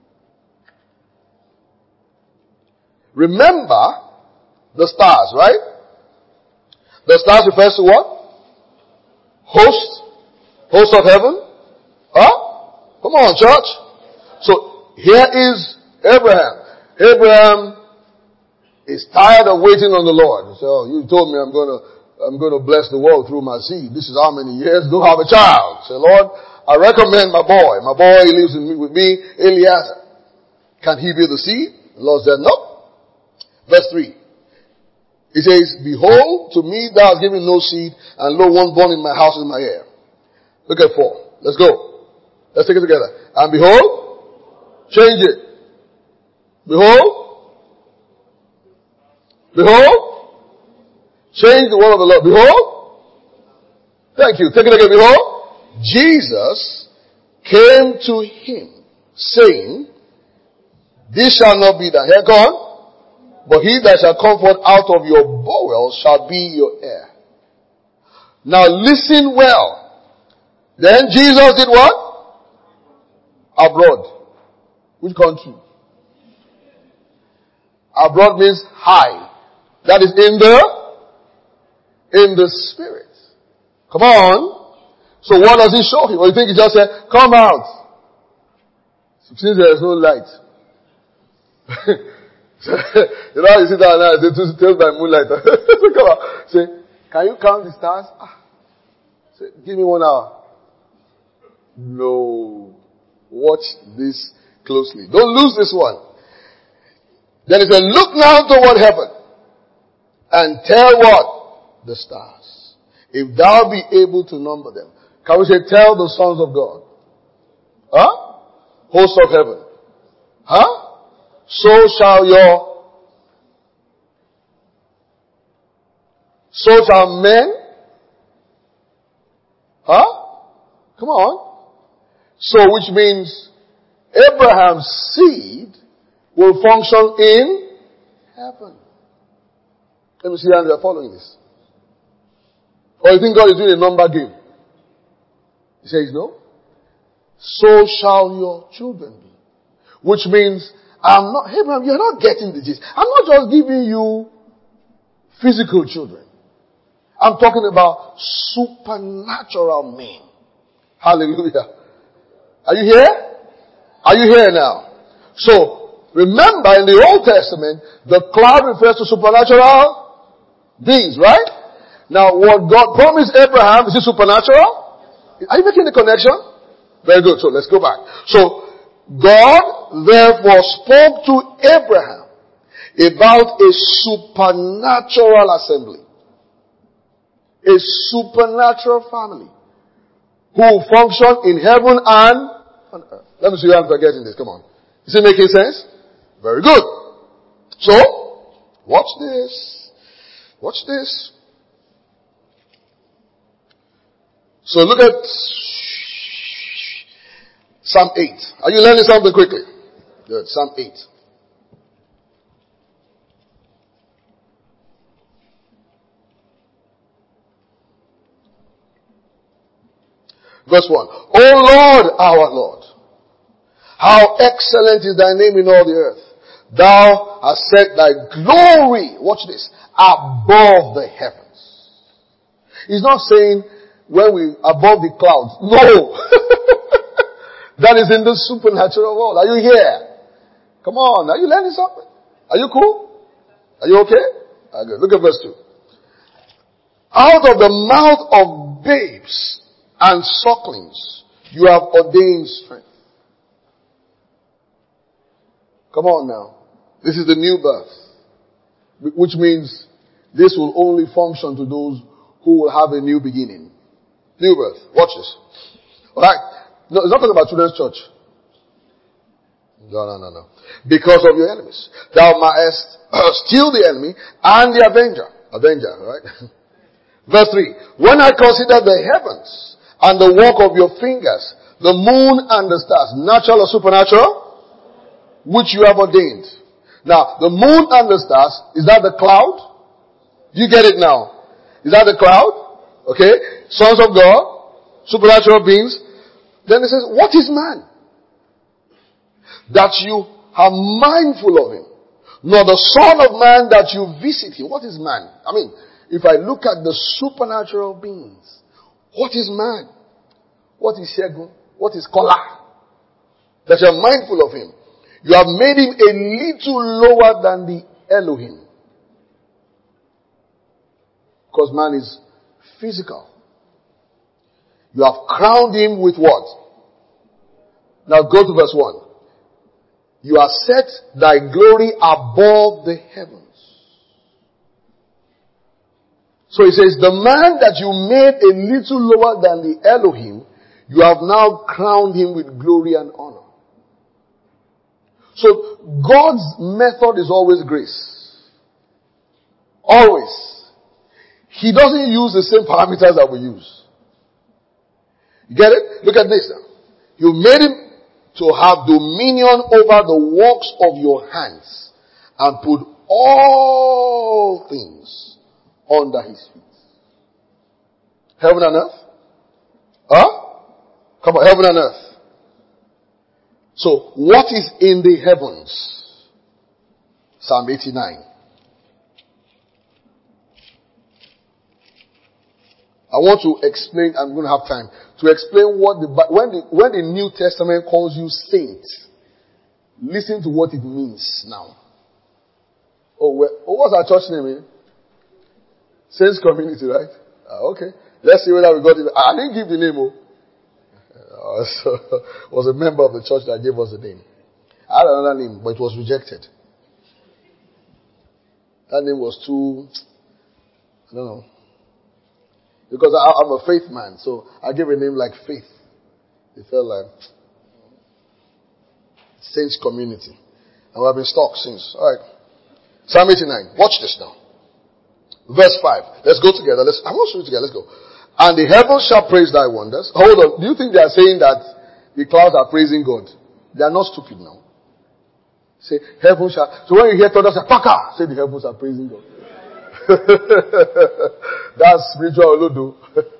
[SPEAKER 1] Remember the stars, right? The stars refers to what? Host. Host of heaven. Huh? Come on, church. So, here is Abraham. Abraham is tired of waiting on the Lord. So, you told me I'm gonna, I'm gonna bless the world through my seed. This is how many years? Don't have a child. Say, Lord, I recommend my boy. My boy lives in me, with me, Eliezer. Can he be the seed? The Lord said, no. Verse three. He says, behold, to me thou hast given no seed, and lo, one born in my house is my heir. Look at four. Let's go. Let's take it together. And behold, change it. Behold, behold, change the word of the Lord. Behold, thank you. Take it again. Behold, Jesus came to him, saying, this shall not be thy hair gone, but he that shall come forth out of your bowels shall be your heir. Now listen well. Then Jesus did what? Abroad. Which country? Abroad means high. That is in the, in the spirit. Come on. So what does he show him? Or you think he just said, come out. Since there is no light. You know, you sit down now, they just tell by moonlight. Come on. Say, can you count the stars? Ah. Say, give me one hour. No. Watch this closely. Don't lose this one. Then he said, look now toward heaven and tell what? The stars. If thou be able to number them. Can we say, tell the sons of God? Huh? Hosts of heaven. Huh? So shall your, so shall men. Huh? Come on. So, which means Abraham's seed will function in heaven. Let me see how they're following this. Or you think God is doing a number game? He says no. So shall your children be. Which means, I'm not, Abraham, you're not getting the gist. I'm not just giving you physical children. I'm talking about supernatural men. Hallelujah. Are you here? Are you here now? So, remember in the Old Testament, the cloud refers to supernatural beings, right? Now, what God promised Abraham, is it supernatural? Are you making the connection? Very good. So, let's go back. So, God therefore spoke to Abraham about a supernatural assembly. A supernatural family who will function in heaven and on earth. Let me see if I'm forgetting this. Come on. Is it making sense? Very good. So, watch this. Watch this. So look at Psalm eight. Are you learning something quickly? Good. Psalm eight. Verse one. O Lord, our Lord, how excellent is thy name in all the earth. Thou hast set thy glory, watch this, above the heavens. He's not saying when we above the clouds. No. That is in the supernatural world. Are you here? Come on. Are you learning something? Are you cool? Are you okay? Ah, good. Look at verse two. Out of the mouth of babes and sucklings you have ordained strength. Come on now. This is the new birth. Which means this will only function to those who will have a new beginning. New birth. Watch this. Alright. No, it's not talking about children's church. No, no, no, no. Because of your enemies. Thou mayest steal the enemy and the avenger. Avenger, right? Verse three. When I consider the heavens and the work of your fingers, the moon and the stars, natural or supernatural, which you have ordained. Now, the moon and the stars, is that the cloud? Do you get it now? Is that the cloud? Okay. Sons of God, supernatural beings. Then it says, what is man? That you are mindful of him. Nor the son of man that you visit him. What is man? I mean, if I look at the supernatural beings, what is man? What is Shegun? What is Kola? That you are mindful of him. You have made him a little lower than the Elohim. Because man is physical. You have crowned him with what? Now go to verse one. You have set thy glory above the heavens. So he says, the man that you made a little lower than the Elohim, you have now crowned him with glory and honor. So God's method is always grace. Always. He doesn't use the same parameters that we use. You get it? Look at this now. You made him to have dominion over the works of your hands and put all things under his feet. Heaven and earth? Huh? Come on, heaven and earth. So, what is in the heavens? Psalm eighty-nine. I want to explain, I'm going to have time, to explain what the, when the, when the New Testament calls you saint, listen to what it means now. Oh, well, oh what's our church name? Eh? Saints Community, right? Ah, okay. Let's see whether we got it. I didn't give the name, oh. Uh, so, was a member of the church that gave us the name. I had another name, but it was rejected. That name was too, I don't know. Because I, I'm a faith man, so I gave a name like Faith. It felt like Saints Community. And we have been stuck since. Alright. Psalm eighty-nine. Watch this now. Verse five. Let's go together. Let's, I want to read together. Let's go. And the heavens shall praise thy wonders. Hold on. Do you think they are saying that the clouds are praising God? They are not stupid now. Say, heaven shall. So when you hear thunder, say, Paka! Say the heavens are praising God. That's spiritual Olodo.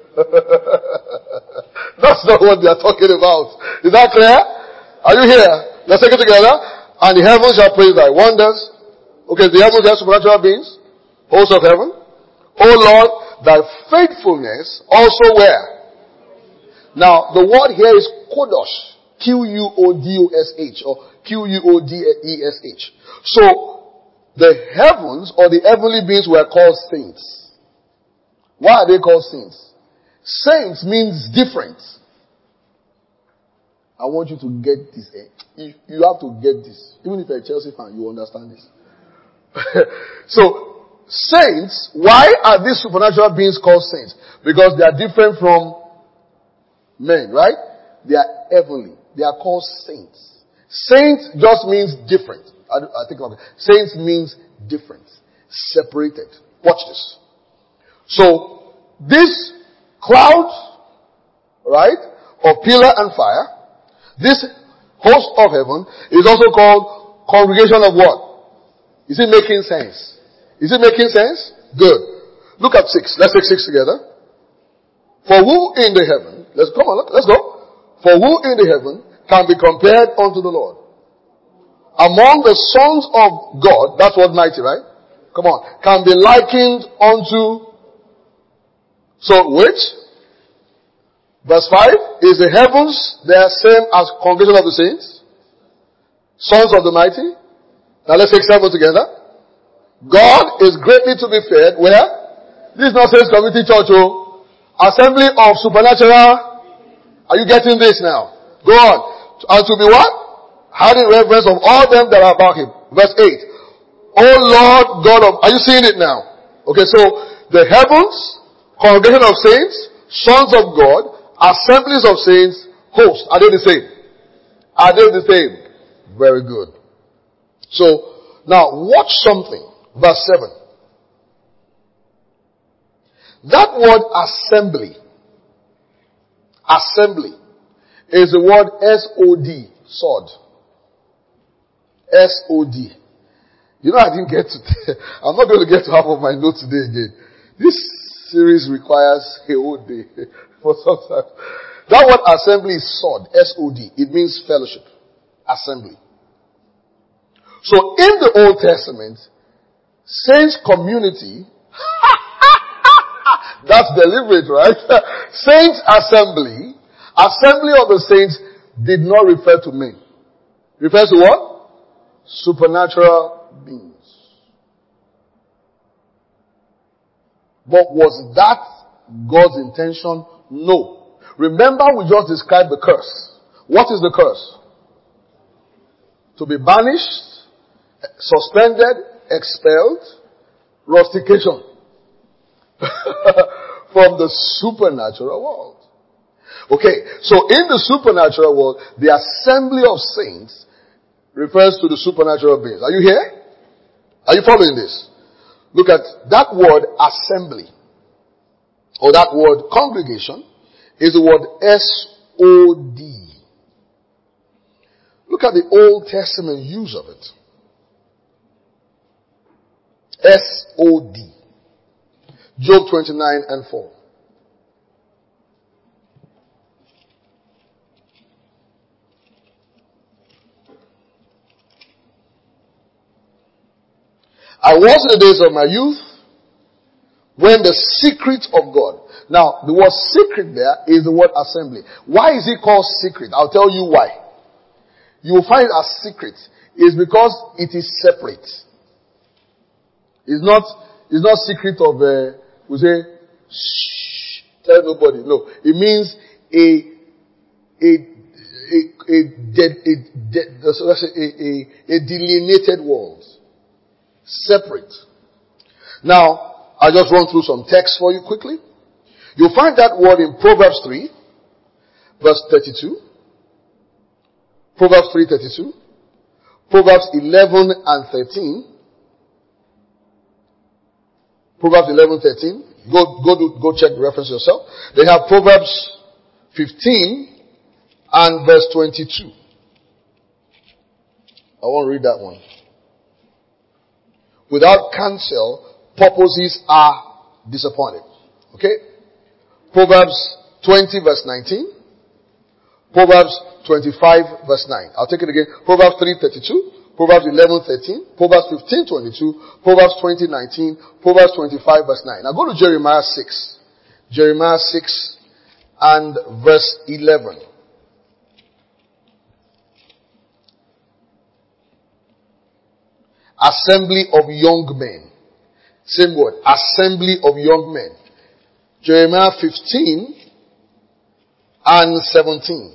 [SPEAKER 1] That's not what they are talking about. Is that clear? Are you here? Let's take it together. And the heavens shall praise thy wonders. Okay, the heavens are supernatural beings. Hosts of heaven. O Lord, thy faithfulness also where? Now, the word here is kodosh. Q U O D O S H or Q U O D E S H. So, the heavens or the heavenly beings were called saints. Why are they called saints? Saints means different. I want you to get this. You, you have to get this. Even if you're a Chelsea fan, you understand this. So, saints, why are these supernatural beings called saints? Because they are different from men, right? They are heavenly. They are called saints. Saint just means different. I, I think about it. Saints means different. Separated. Watch this. So, this cloud, right, of pillar and fire, this host of heaven is also called congregation of what? Is it making sense? Is it making sense? Good. Look at six. Let's take six together. For who in the heaven, let's come on, look, let's go. For who in the heaven can be compared unto the Lord? Among the sons of God, that's what mighty, right? Come on. Can be likened unto, so which? Verse five, is the heavens they are same as congregation of the saints? Sons of the mighty? Now let's take seven together. God is greatly to be feared. Where? This is not Saints Community Church, oh. Assembly of supernatural. Are you getting this now? Go on. And to be what? Having reverence of all them that are about him. Verse eight. O Lord God of, are you seeing it now? Okay, so the heavens, congregation of saints, sons of God, assemblies of saints, hosts. Are they the same? Are they the same? Very good. So, now watch something. Verse seven. That word assembly, assembly, is the word S O D, sword. S O D. You know I didn't get to, I'm not going to get to half of my notes today again. This series requires a whole day for some time. That word assembly is sword, S O D. It means fellowship, assembly. So in the Old Testament, saints community, that's deliberate, right? Saints assembly, assembly of the saints did not refer to men. It refers to what? Supernatural beings. But was that God's intention? No. Remember we just described the curse. What is the curse? To be banished, suspended, expelled, rustication from the supernatural world. Okay, so in the supernatural world, the assembly of saints refers to the supernatural beings. Are you here? Are you following this? Look at that word assembly, or that word congregation, is the word S O D. Look at the Old Testament use of it. S O D. Job twenty-nine and four. I was in the days of my youth when the secret of God. Now, the word secret there is the word assembly. Why is it called secret? I'll tell you why. You will find it as secret. It's because it is separate. It's not, it's not secret of, uh, we say, shh, tell nobody. No. It means a, a, a, a, a, a, a, a, a delineated world. Separate. Now, I'll just run through some text for you quickly. You'll find that word in Proverbs three, verse thirty-two. Proverbs three thirty-two. Proverbs eleven and thirteen. Proverbs eleven thirteen. Go, go, do, go check the reference yourself. They have Proverbs fifteen and verse twenty-two. I want to read that one. Without counsel, purposes are disappointed. Okay? Proverbs twenty verse nineteen. Proverbs twenty-five verse nine. I'll take it again. Proverbs three thirty-two. Proverbs eleven thirteen. Proverbs fifteen twenty-two. Proverbs twenty nineteen. Proverbs twenty-five verse nine. Now go to Jeremiah six. Jeremiah six and verse eleven. Assembly of young men. Same word. Assembly of young men. Jeremiah fifteen and seventeen.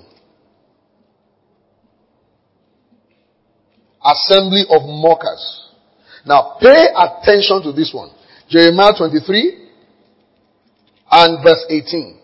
[SPEAKER 1] Assembly of mockers. Now pay attention to this one. Jeremiah twenty-three and verse eighteen.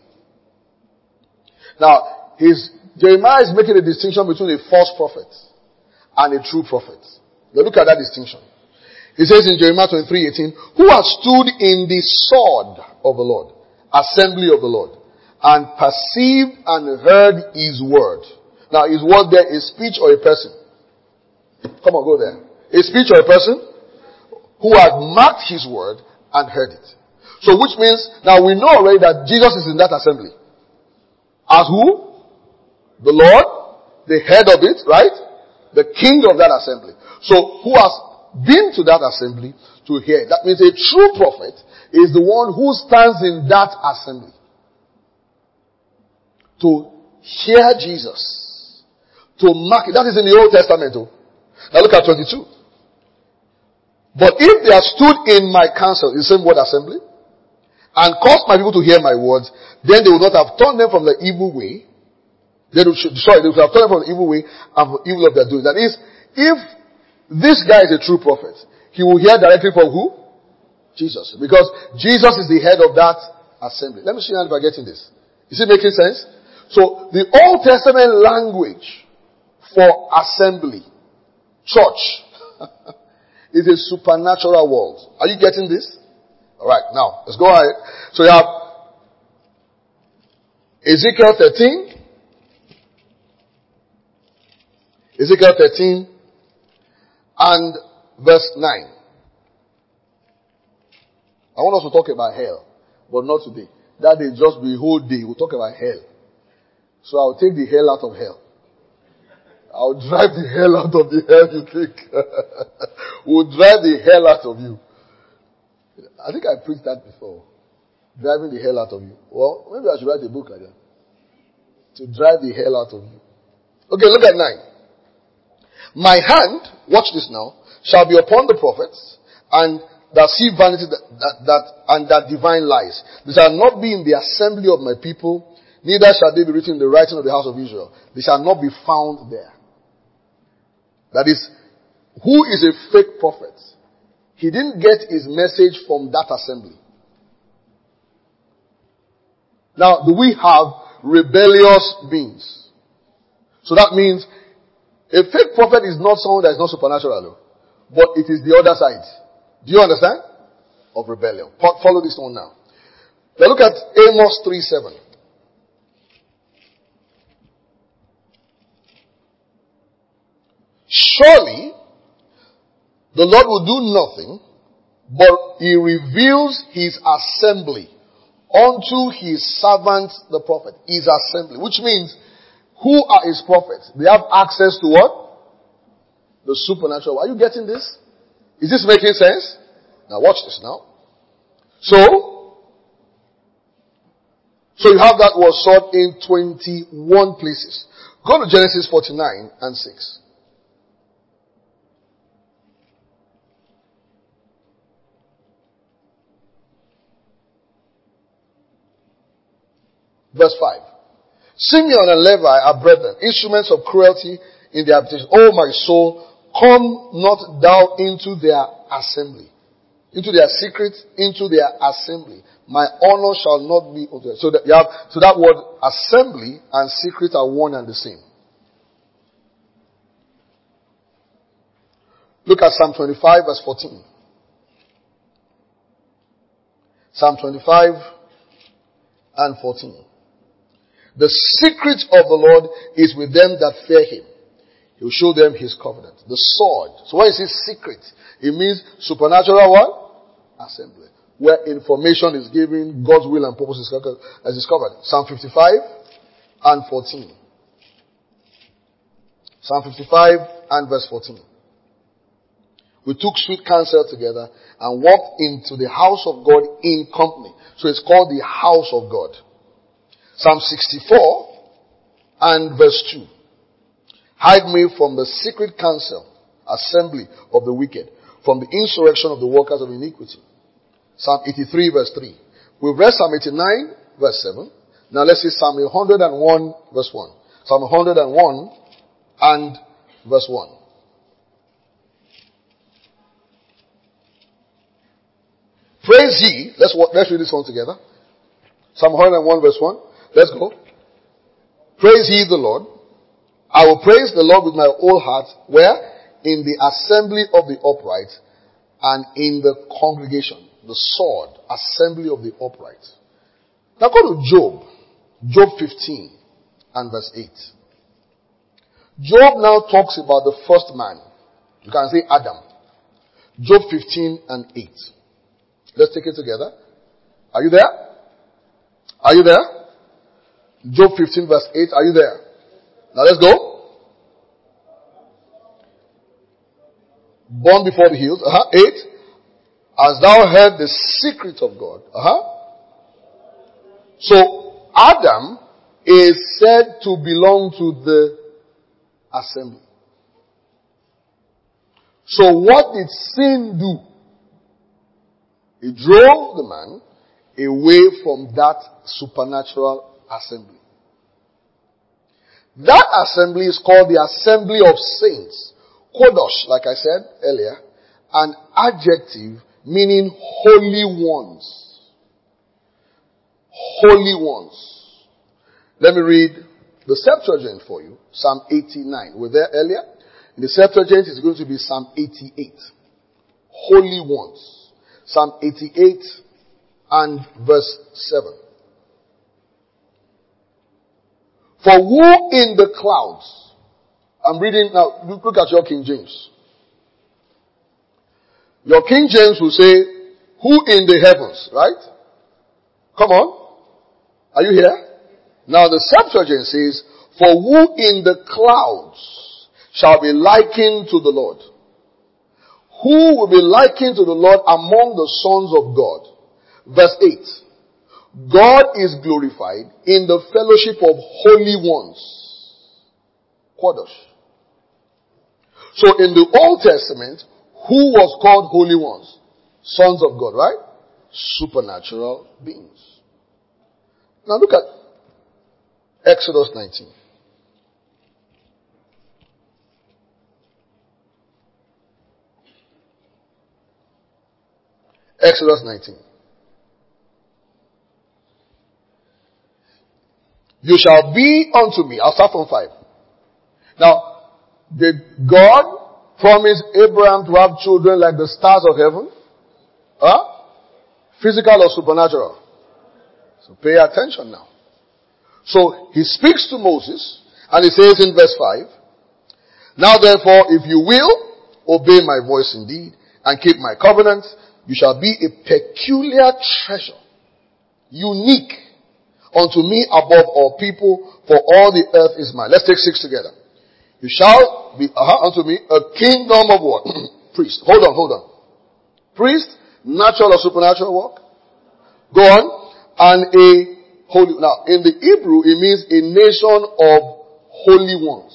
[SPEAKER 1] Now, his, Jeremiah is making a distinction between a false prophet and a true prophet. Now look at that distinction. He says in Jeremiah twenty-three eighteen, who has stood in the sword of the Lord, assembly of the Lord, and perceived and heard his word. Now his word there is speech or a person? Come on, go there. A speech or a person who had marked his word and heard it. So which means, now we know already that Jesus is in that assembly. As who? The Lord, the head of it, right? The king of that assembly. So who has been to that assembly to hear? That means a true prophet is the one who stands in that assembly to hear Jesus, to mark it. That is in the Old Testament too. Now look at twenty-two. But if they have stood in my counsel, the same word assembly, and caused my people to hear my words, then they would not have turned them from the evil way. They would, sorry, they would have turned them from the evil way and from the evil of their doing. That is, if this guy is a true prophet, he will hear directly from who? Jesus. Because Jesus is the head of that assembly. Let me see if I'm getting this. Is it making sense? So, the Old Testament language for assembly, church, is a supernatural world. Are you getting this? Alright, now, let's go ahead. So you have Ezekiel thirteen. Ezekiel thirteen and verse nine. I want us to talk about hell, but not today. That day just be whole day. We'll talk about hell. So I'll take the hell out of hell. I'll drive the hell out of the hell you think. We'll drive the hell out of you. I think I preached that before. Driving the hell out of you. Well, maybe I should write a book like that. To drive the hell out of you. Okay, look at nine. My hand, watch this now, shall be upon the prophets, and that see vanity that, that, that and that divine lies. They shall not be in the assembly of my people, neither shall they be written in the writing of the house of Israel. They shall not be found there. That is, who is a fake prophet? He didn't get his message from that assembly. Now, do we have rebellious beings? So that means a fake prophet is not someone that is not supernatural, but it is the other side. Do you understand? Of rebellion. Follow this one now. Now look at Amos three seven. Surely, the Lord will do nothing, but he reveals his assembly unto his servant, the prophet. His assembly. Which means, who are his prophets? They have access to what? The supernatural. Are you getting this? Is this making sense? Now watch this now. So, so you have that word sought in twenty-one places. Go to Genesis forty-nine and six. Verse five. Simeon and Levi are brethren, instruments of cruelty in their habitation. O my soul, come not thou into their assembly. Into their secret, into their assembly. My honor shall not be unto them. So that you have, so that word assembly and secret are one and the same. Look at Psalm twenty-five verse fourteen. Psalm twenty-five and fourteen. The secret of the Lord is with them that fear him. He will show them his covenant. The sword. So when it says secret, it means supernatural what? Assembly. Where information is given, God's will and purpose is discovered. Psalm fifty-five and fourteen. Psalm fifty-five and verse fourteen. We took sweet counsel together and walked into the house of God in company. So it's called the house of God. Psalm sixty-four and verse two. Hide me from the secret counsel, assembly of the wicked. from the insurrection of the workers of iniquity. Psalm eighty-three verse three. We've read Psalm eighty-nine verse seven. Now let's see Psalm one hundred one verse one. Psalm one hundred one and verse one. Praise ye. Let's, let's read this one together. Psalm one hundred one verse one. Let's go. Praise ye the Lord. I will praise the Lord with my whole heart. Where? In the assembly of the upright and in the congregation. The sword. Assembly of the upright. Now go to Job. Job fifteen and verse eight. Job now talks about the first man. You can say Adam. Job fifteen and eight. Let's take it together. Are you there? Are you there? Job fifteen verse eight. Are you there? Now let's go. Born before the hills. Uh-huh. Eight. As thou heard the secret of God. Uh-huh. So Adam is said to belong to the assembly. So what did sin do? It drove the man away from that supernatural assembly. That assembly is called the assembly of saints. Kodosh, like I said earlier, an adjective meaning holy ones. Holy ones. Let me read the Septuagint for you. Psalm eighty-nine. We're there earlier. In the Septuagint, it's going to be Psalm eighty-eight. Holy ones. Psalm eighty-eight and verse seven. For who in the clouds? I'm reading now. Look at your King James. Your King James will say, who in the heavens, right? Come on. Are you here? Now the Septuagint says, for who in the clouds shall be likened to the Lord? Who will be likened to the Lord among the sons of God? Verse eight. God is glorified in the fellowship of holy ones. Kodosh. So in the Old Testament, who was called holy ones? Sons of God, right? Supernatural beings. Now look at Exodus nineteen. Exodus nineteen. You shall be unto me. I'll start from five. Now, did God promise Abraham to have children like the stars of heaven? Huh? Physical or supernatural? So pay attention now. So he speaks to Moses and he says in verse five, now therefore, if you will obey my voice indeed and keep my covenant, you shall be a peculiar treasure, unique unto me above all people, for all the earth is mine. Let's take six together. You shall be uh, unto me a kingdom of what? Priest. Hold on, hold on. Priest, natural or supernatural work? Go on. And a holy. Now, in the Hebrew, it means a nation of holy ones.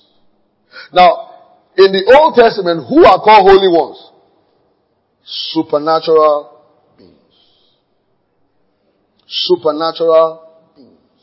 [SPEAKER 1] Now, in the Old Testament, who are called holy ones? Supernatural beings. Supernatural beings.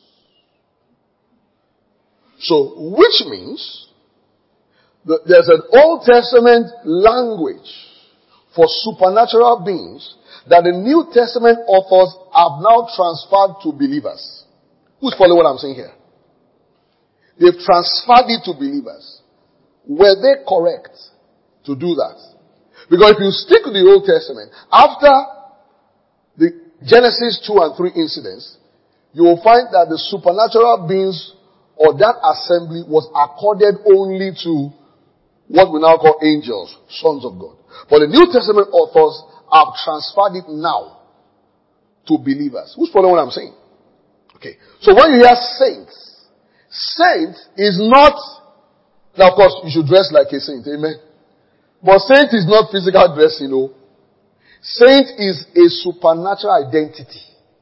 [SPEAKER 1] So, which means that there's an Old Testament language for supernatural beings that the New Testament authors have now transferred to believers. Who's following what I'm saying here? They've transferred it to believers. Were they correct to do that? Because if you stick to the Old Testament, after the Genesis two and three incidents, you will find that the supernatural beings or that assembly was accorded only to what we now call angels, sons of God. But the New Testament authors have transferred it now to believers. Who's following what I'm saying? Okay. So when you hear saints, saint is not, now of course you should dress like a saint, amen. But saint is not physical dressing, you know. Saint is a supernatural identity.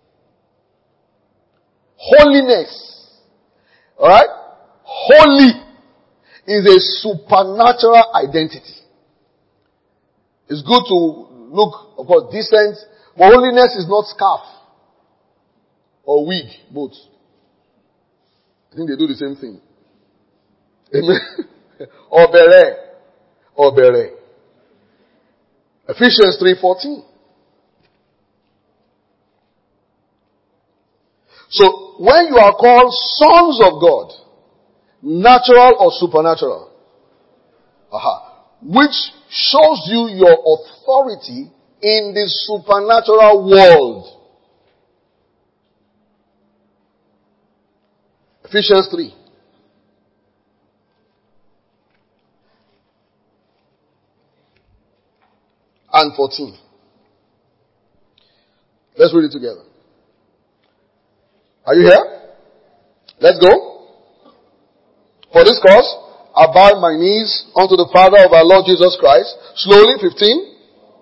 [SPEAKER 1] Holiness. Alright? Holy is a supernatural identity. It's good to look, of course, decent. But holiness is not scarf or wig, both. I think they do the same thing. Amen. Or beret. Or beret. Ephesians three fourteen. So, when you are called sons of God, natural or supernatural, aha, which shows you your authority in the supernatural world. Ephesians three. And fourteen. Let's read it together. Are you here? Let's go. For this cause, I bow my knees unto the Father of our Lord Jesus Christ. Slowly, fifteen.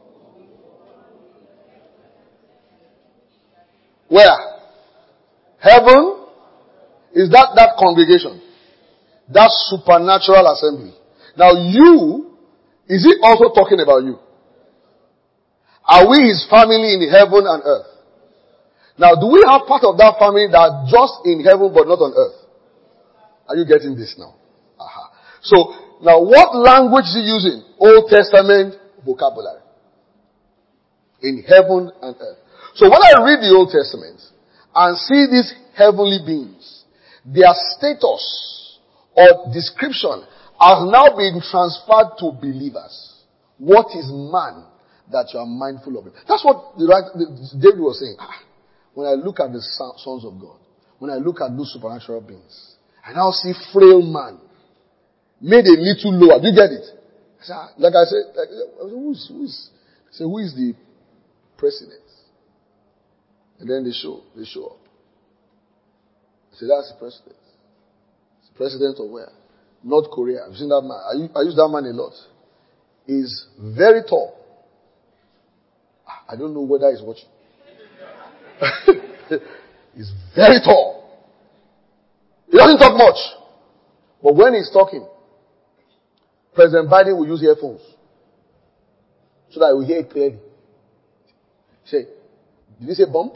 [SPEAKER 1] Where? Heaven. Is that that congregation? That supernatural assembly. Now you, is it also talking about you? Are we his family in heaven and earth? Now, do we have part of that family that are just in heaven but not on earth? Are you getting this now? Aha. So, now what language is he using? Old Testament vocabulary. In heaven and earth. So when I read the Old Testament and see these heavenly beings, their status or description has now been transferred to believers. What is man that you are mindful of him? That's what the, the, David was saying. Ah, when I look at the sons of God, when I look at those supernatural beings, I now see frail man made a little lower. Do you get it? I said, like I said, like, who is, who is, I said, who is the president? And then they show, they show up. I said, that's the president. It's the president of where? North Korea. I've seen that man. I use, I use that man a lot. He's very tall. I don't know whether he's watching. He's very tall. He doesn't talk much. But when he's talking, President Biden will use earphones so that we hear it clearly. Say, did he say bump?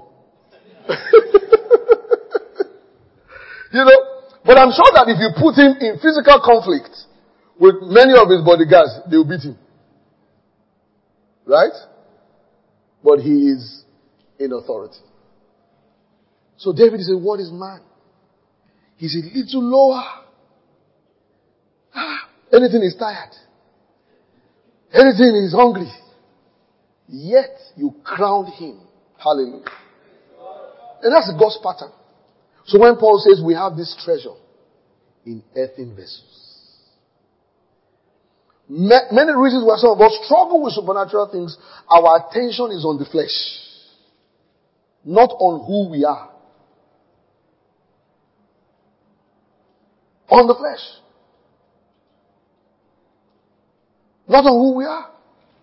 [SPEAKER 1] You know, but I'm sure that if you put him in physical conflict with many of his bodyguards, they will beat him. Right? But he is in authority. So David said, what is man? He's a little lower. Ah, anything is tired. Anything is hungry. Yet you crowned him. Hallelujah. And that's God's pattern. So when Paul says we have this treasure in earthen vessels. Many reasons why some of us struggle with supernatural things, our attention is on the flesh. Not on who we are. On the flesh. Not on who we are.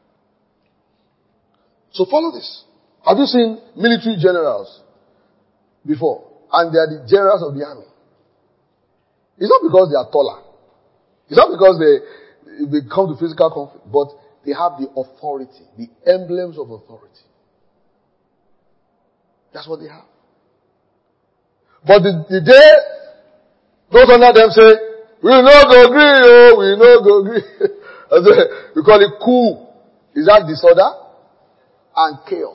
[SPEAKER 1] So follow this. Have you seen military generals before? And they are the generals of the army. It's not because they are taller. It's not because they, they come to physical conflict. But they have the authority. The emblems of authority. That's what they have. But the, the day those under them say, we no go agree, oh, we no go agree. We call it cool. Is that disorder? And chaos.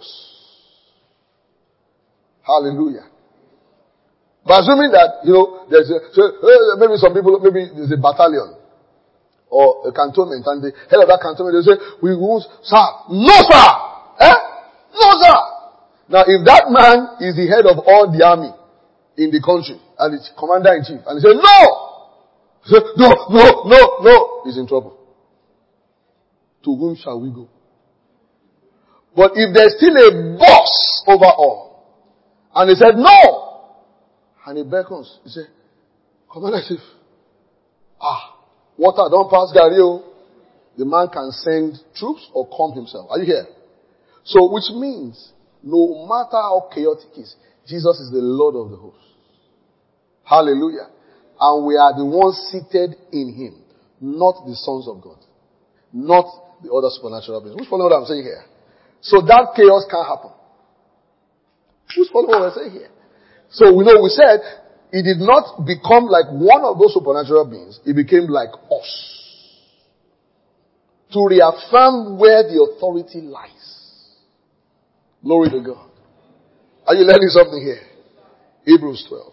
[SPEAKER 1] Hallelujah. But assuming that, you know, there's a, so, uh, maybe some people, maybe there's a battalion or a cantonment, and the head of that cantonment, they say, we won't, sir, no sir! Eh? No sir! Now if that man is the head of all the army in the country, and it's commander in chief, and he says, no! He says, no, no, no, no! He's in trouble. To whom shall we go? But if there's still a boss over all, and he said, no! And he beckons. He said, Commander Chief, ah, water don't pass Gario. The man can send troops or come himself. Are you here? So, which means, no matter how chaotic it is, Jesus is the Lord of the hosts. Hallelujah. And we are the ones seated in him, not the sons of God. Not the other supernatural beings. Who's following what I'm saying here? So that chaos can't happen. Who's following what I'm saying here? So we know we said it did not become like one of those supernatural beings. It became like us. To reaffirm where the authority lies. Glory to God. Are you learning something here? Hebrews twelve.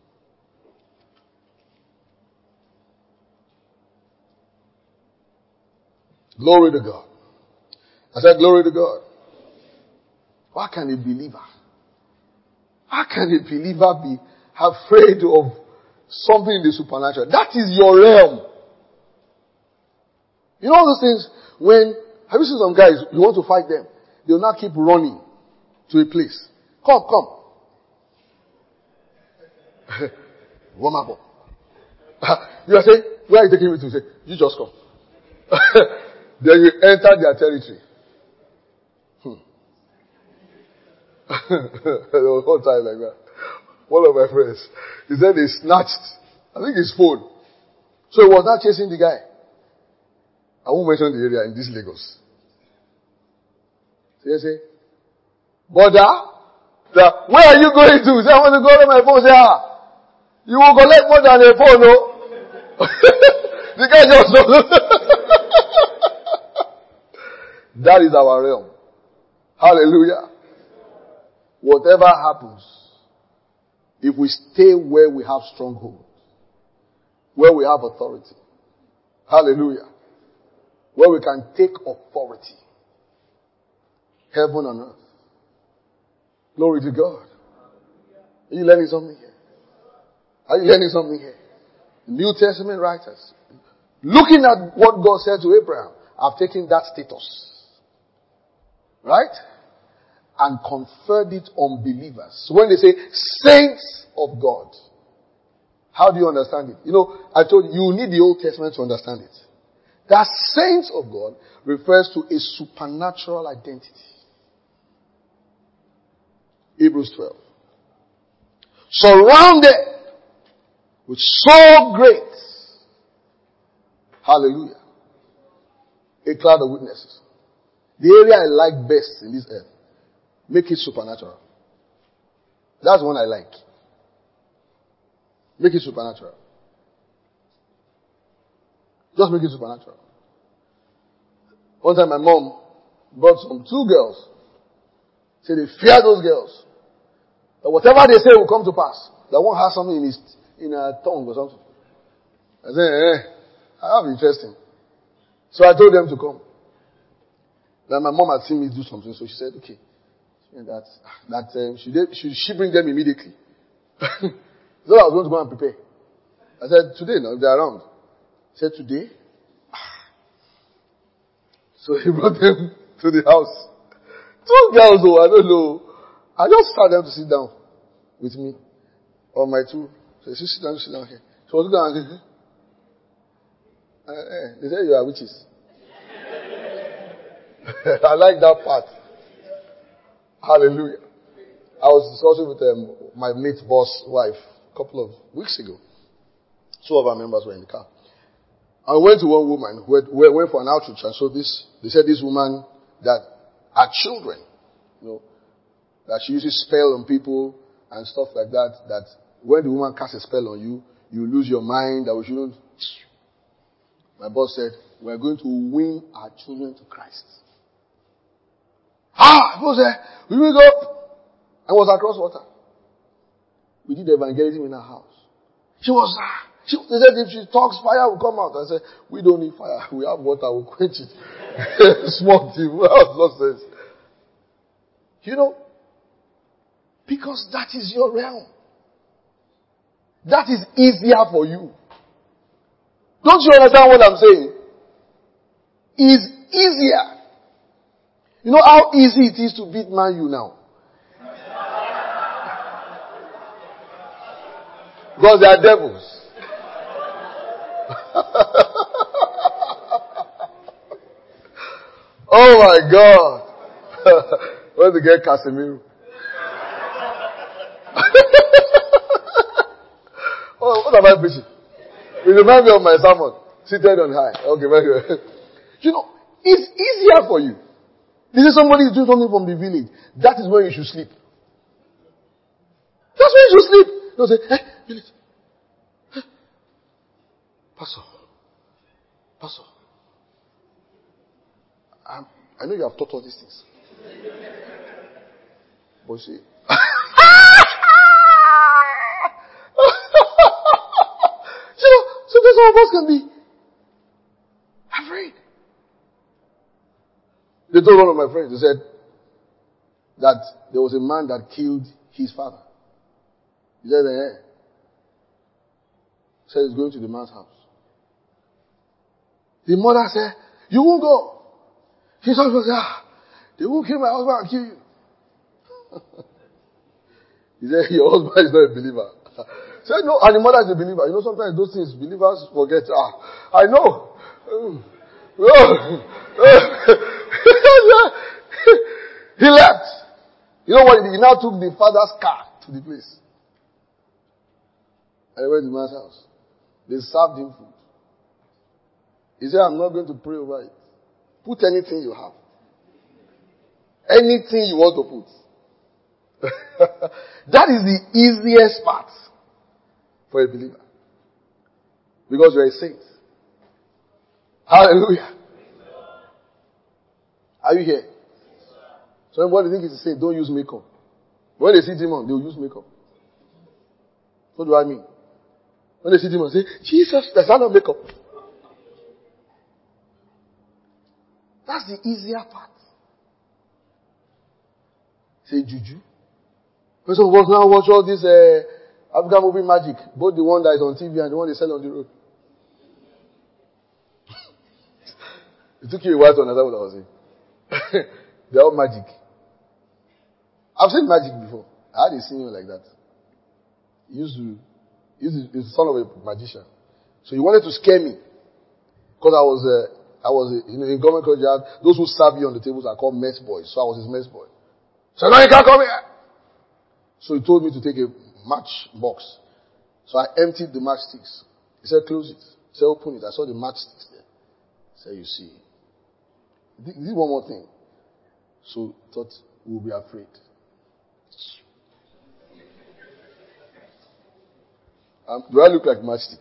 [SPEAKER 1] Glory to God. I said glory to God. Why can a believer, how can a believer be afraid of something in the supernatural? That is your realm. You know all those things, when, have you seen some guys, you want to fight them, they will not keep running to a place. Come, come. Warm up. You are saying, where are you taking me to? Say, you just come. Then you enter their territory. Hmm. There was one time like that. One of my friends, he said they snatched, I think his phone. So he was not chasing the guy. I won't mention the area in this Lagos. So you say, brother, where are you going to? Say, I want to go to my phone. Say, ah, you will collect more than a phone, no? The guy just That is our realm. Hallelujah. Whatever happens, if we stay where we have stronghold, where we have authority, hallelujah, where we can take authority, heaven and earth. Glory to God. Are you learning something here? Are you learning something here? New Testament writers, looking at what God said to Abraham, have taken that status, right, and conferred it on believers. So when they say saints of God, how do you understand it? You know, I told you, you need the Old Testament to understand it. That saints of God refers to a supernatural identity. Hebrews twelve. Surrounded with so great, hallelujah, a cloud of witnesses. The area I like best in this earth, make it supernatural. That's one I like. Make it supernatural. Just make it supernatural. One time my mom brought some two girls. Say they fear those girls. That whatever they say will come to pass. That one has something in his in her tongue or something. I said, eh, I have interesting. So I told them to come. Then my mom had seen me do something, so she said, okay. That that um, she did, should she bring them immediately? So I was going to go and prepare. I said, today, no, if they're around. He said, today? So he brought them to the house. Two girls, though, I don't know. I just sat them to sit down with me. Or my two. So she sit down, sit down here. So I was looking at her. Uh, eh, they said you are witches. I like that part. Hallelujah. I was discussing with um, my mate's boss wife a couple of weeks ago. Two of our members were in the car. I went to one woman who had, who went for an outreach, and so this, they said this woman that had children, you know, that she uses spell on people and stuff like that, that when the woman casts a spell on you, you lose your mind, that we shouldn't. My boss said, we're going to win our children to Christ. Ah, people said, we will go. I was across water. We did evangelism in our house. She was, ah, she, they said if she talks, fire will come out. I said, we don't need fire. We have water, we'll quench it. Small team. Nonsense. You know, because that is your realm. That is easier for you. Don't you understand what I'm saying? Is easier. You know how easy it is to beat Man U now? Because they are devils. Oh my God. Where's the girl Casemiro? Oh, what am I preaching? It reminds me of my sermon. Seated on high. Okay, very good. You know, It's easier for you. This is somebody is doing something from the village. That is where you should sleep. That's where you should sleep. Don't say, hey, village. Hey. Pastor. Pastor. I'm, I know you have taught all these things. But you see. You know, sometimes some of us can be afraid. They told one of my friends, they said that there was a man that killed his father. He said, eh. He said he's going to the man's house. The mother said, you won't go. He said, ah, they won't kill my husband and kill you. He said, your husband is not a believer. He said, no, and the mother is a believer. You know, sometimes those things, believers forget. Ah, I know. He left. You know what? He now took the father's car to the place. And he went to the man's house. They served him food. He said, I'm not going to pray over it. Put anything you have. Anything you want to put. That is the easiest part for a believer. Because you're a saint. Hallelujah. Are you here? So everybody think it's a saint, don't use makeup. When they see demon, they'll use makeup. What do I mean? When they see demon, say, Jesus, there's not makeup. That's the easier part. Say juju. Most of us now watch all this uh, African movie magic, both the one that is on T V and the one they sell on the road. It took you a while to understand what I was saying. They're all magic. I've seen magic before. I had a senior like that. He used to, he used to, he's the son of a magician. So he wanted to scare me. Because I was, uh, I was, uh, you know, in government college, those who serve you on the tables are called mess boys. So I was his mess boy. So no, you can't come here. So he told me to take a match box. So I emptied the matchsticks. He said, close it. He said, open it. I saw the matchsticks there. He said, you see. This is one more thing. So I thought we'll be afraid. Um, do I look like matchstick?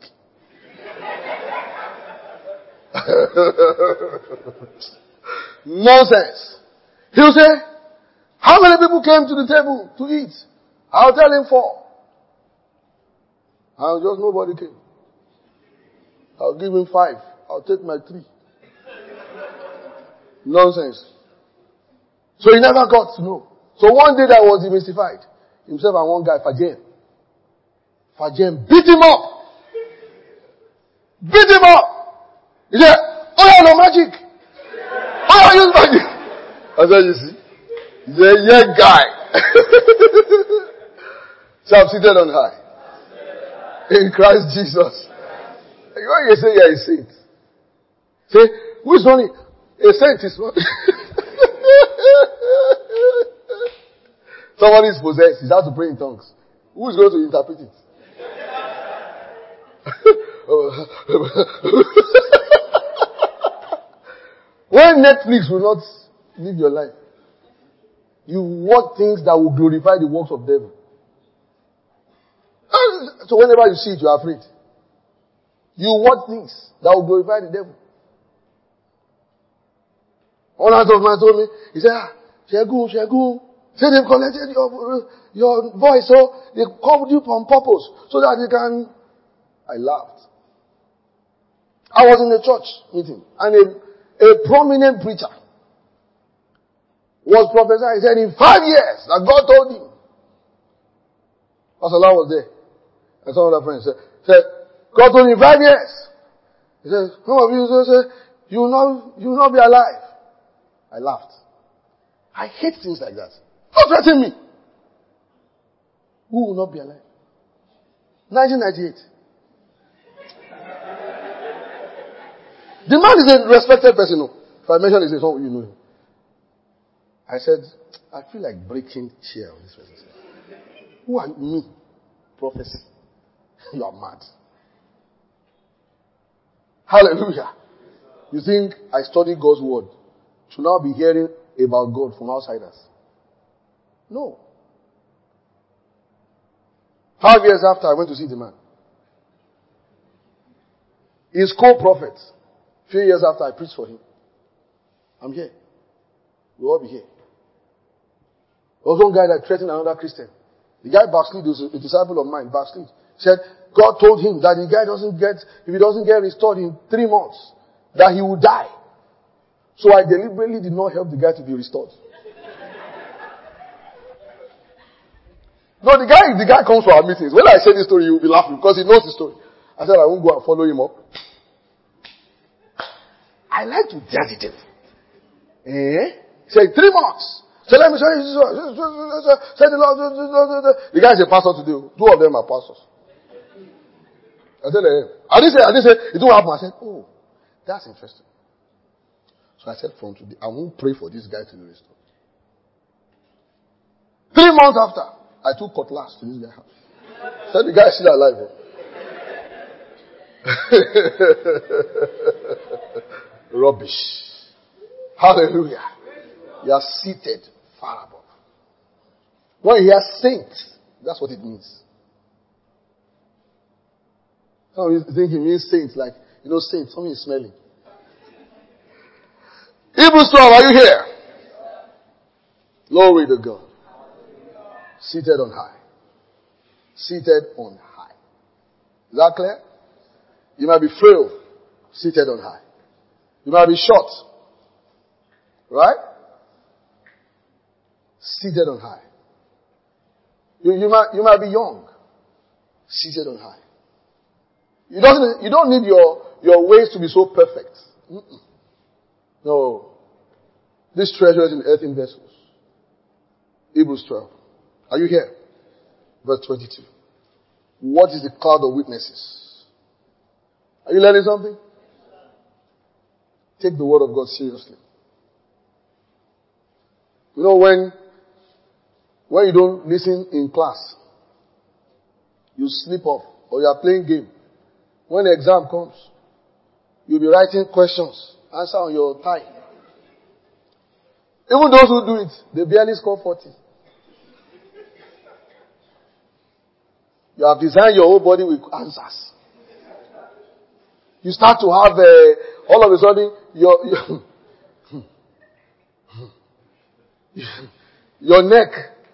[SPEAKER 1] Nonsense. He'll say, how many people came to the table to eat? I'll tell him four. I'll just nobody came. I'll give him five. I'll take my three. Nonsense. So he never got to know. So one day that was demystified. Himself and one guy, Fajem. Fajem beat him up. Beat him up. He said, oh yeah, no magic. Oh yeah, use magic. I said, you see. He said, yeah, guy. So I'm seated on high. In Christ Jesus. When you say you're a saint. Say, who is running? A saint is running. Somebody is possessed. He's has to pray in tongues. Who is going to interpret it? When Netflix will not live your life, you watch things that will glorify the works of devil. So whenever you see it, you are afraid. You watch things that will glorify the devil. One out of man told me, he said, ah, Shegu, Shegu, say they've collected your, your voice, so they called you on purpose, so that they can. I laughed. I was in a church meeting, and a, a prominent preacher was prophesying. He said, in five years, that God told him. Pastor Allah was there. And some other friends said, said, God told him five years. He said, some of you say, you will not, you will not be alive. I laughed. I hate things like that. Don't threaten me. Who will not be alive? nineteen ninety-eight. The man is a respected person. No. If I mention his name, some of you know him. I said, I feel like breaking chair on this person. Who are you? Me? Prophecy. You are mad. Hallelujah. You think I study God's word should now be hearing about God from outsiders. No. Five years after, I went to see the man. He's co-prophet. A few years after, I preached for him. I'm here. We'll all be here. There was one guy that threatened another Christian. The guy backslid, was a disciple of mine, backslid. Said, God told him that the guy doesn't get, if he doesn't get restored in three months, that he will die. So I deliberately did not help the guy to be restored. No, the guy, the guy comes for our meetings. When I say this story, he will be laughing because he knows the story. I said, I won't go and follow him up. I like to judge it. Eh? He said, three months. So let me show you. Say the Lord. The guy is a pastor today. Two of them are pastors. I tell him. I didn't say, I didn't say, it don't happen. I said, oh, that's interesting. So I said, from today, I won't pray for this guy to be restored. Three months after, I took cutlass to this guy's house. Said the guy is still alive. Rubbish. Hallelujah. You are seated far above. When you hear saints, that's what it means. Some of you think it means saints, like, you know, saints, something is smelling. Hebrews twelve, are you here? Glory to God. Seated on high. Seated on high. Is that clear? You might be frail, seated on high. You might be short. Right? Seated on high. You, you might, you might be young. Seated on high. You don't, you don't need your, your ways to be so perfect. Mm-mm. No. This treasure is in earthen vessels. Hebrews twelve. Are you here? Verse twenty-two. What is the cloud of witnesses? Are you learning something? Take the word of God seriously. You know, when, when you don't listen in class, you sleep off, or you are playing game. When the exam comes, you'll be writing questions, answer on your tie. Even those who do it, they barely score forty. You have designed your whole body with answers. You start to have, uh, all of a sudden, your, your, your neck,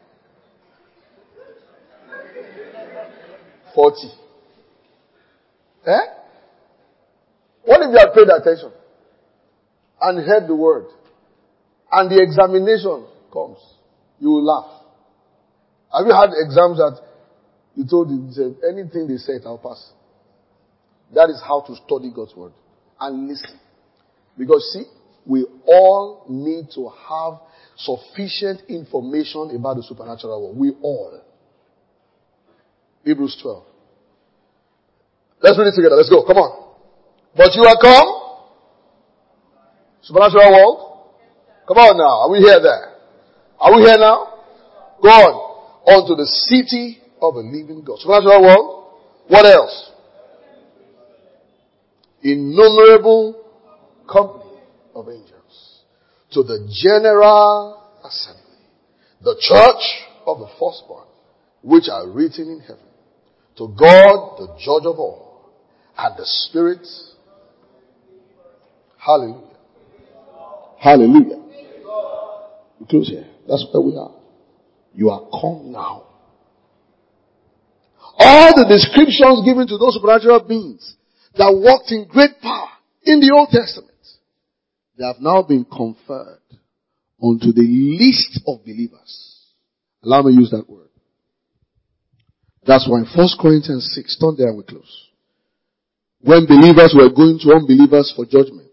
[SPEAKER 1] forty. Eh? What if you had paid attention and heard the word and the examination comes? You will laugh. Have you had exams that you told you, you said, anything they said, I'll pass? That is how to study God's word and listen. Because see, we all need to have sufficient information about the supernatural world. We all. Hebrews twelve. Let's read it together. Let's go. Come on. But you are come. Supernatural world. Come on now. Are we here there? Are we here now? Go on. Onto the city of a living God. Supernatural world. What else? Innumerable company of angels. To the general assembly. The church of the firstborn, which are written in heaven. To God, the judge of all. And the Spirit. Hallelujah. Hallelujah. We close here. That's where we are. You are come now. All the descriptions given to those supernatural beings that walked in great power in the Old Testament, they have now been conferred onto the least of believers. Allow me to use that word. That's why in First Corinthians six, turn there and we close. When believers were going to unbelievers for judgment,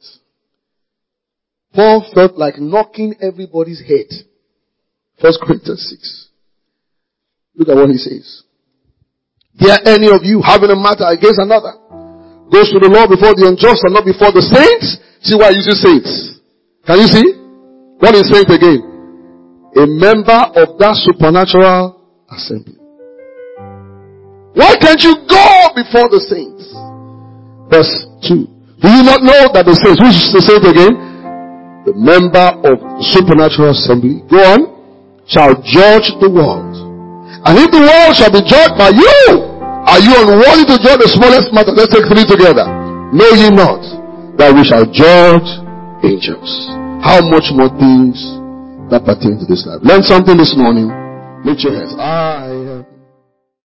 [SPEAKER 1] Paul felt like knocking everybody's head. First Corinthians six. Look at what he says. Dare any of you having a matter against another goes to the law before the unjust and not before the saints? See why I use saints. Can you see? What is saint again? A member of that supernatural assembly. Why can't you go before the saints? Verse two. Do you not know that the saints, who is the saint again? The member of supernatural assembly, go on, shall judge the world. And if the world shall be judged by you, are you unworthy to judge the smallest matter? Let's take three together. Know ye not that we shall judge angels? How much more things that pertain to this life? Learn something this morning. Lift your hands. I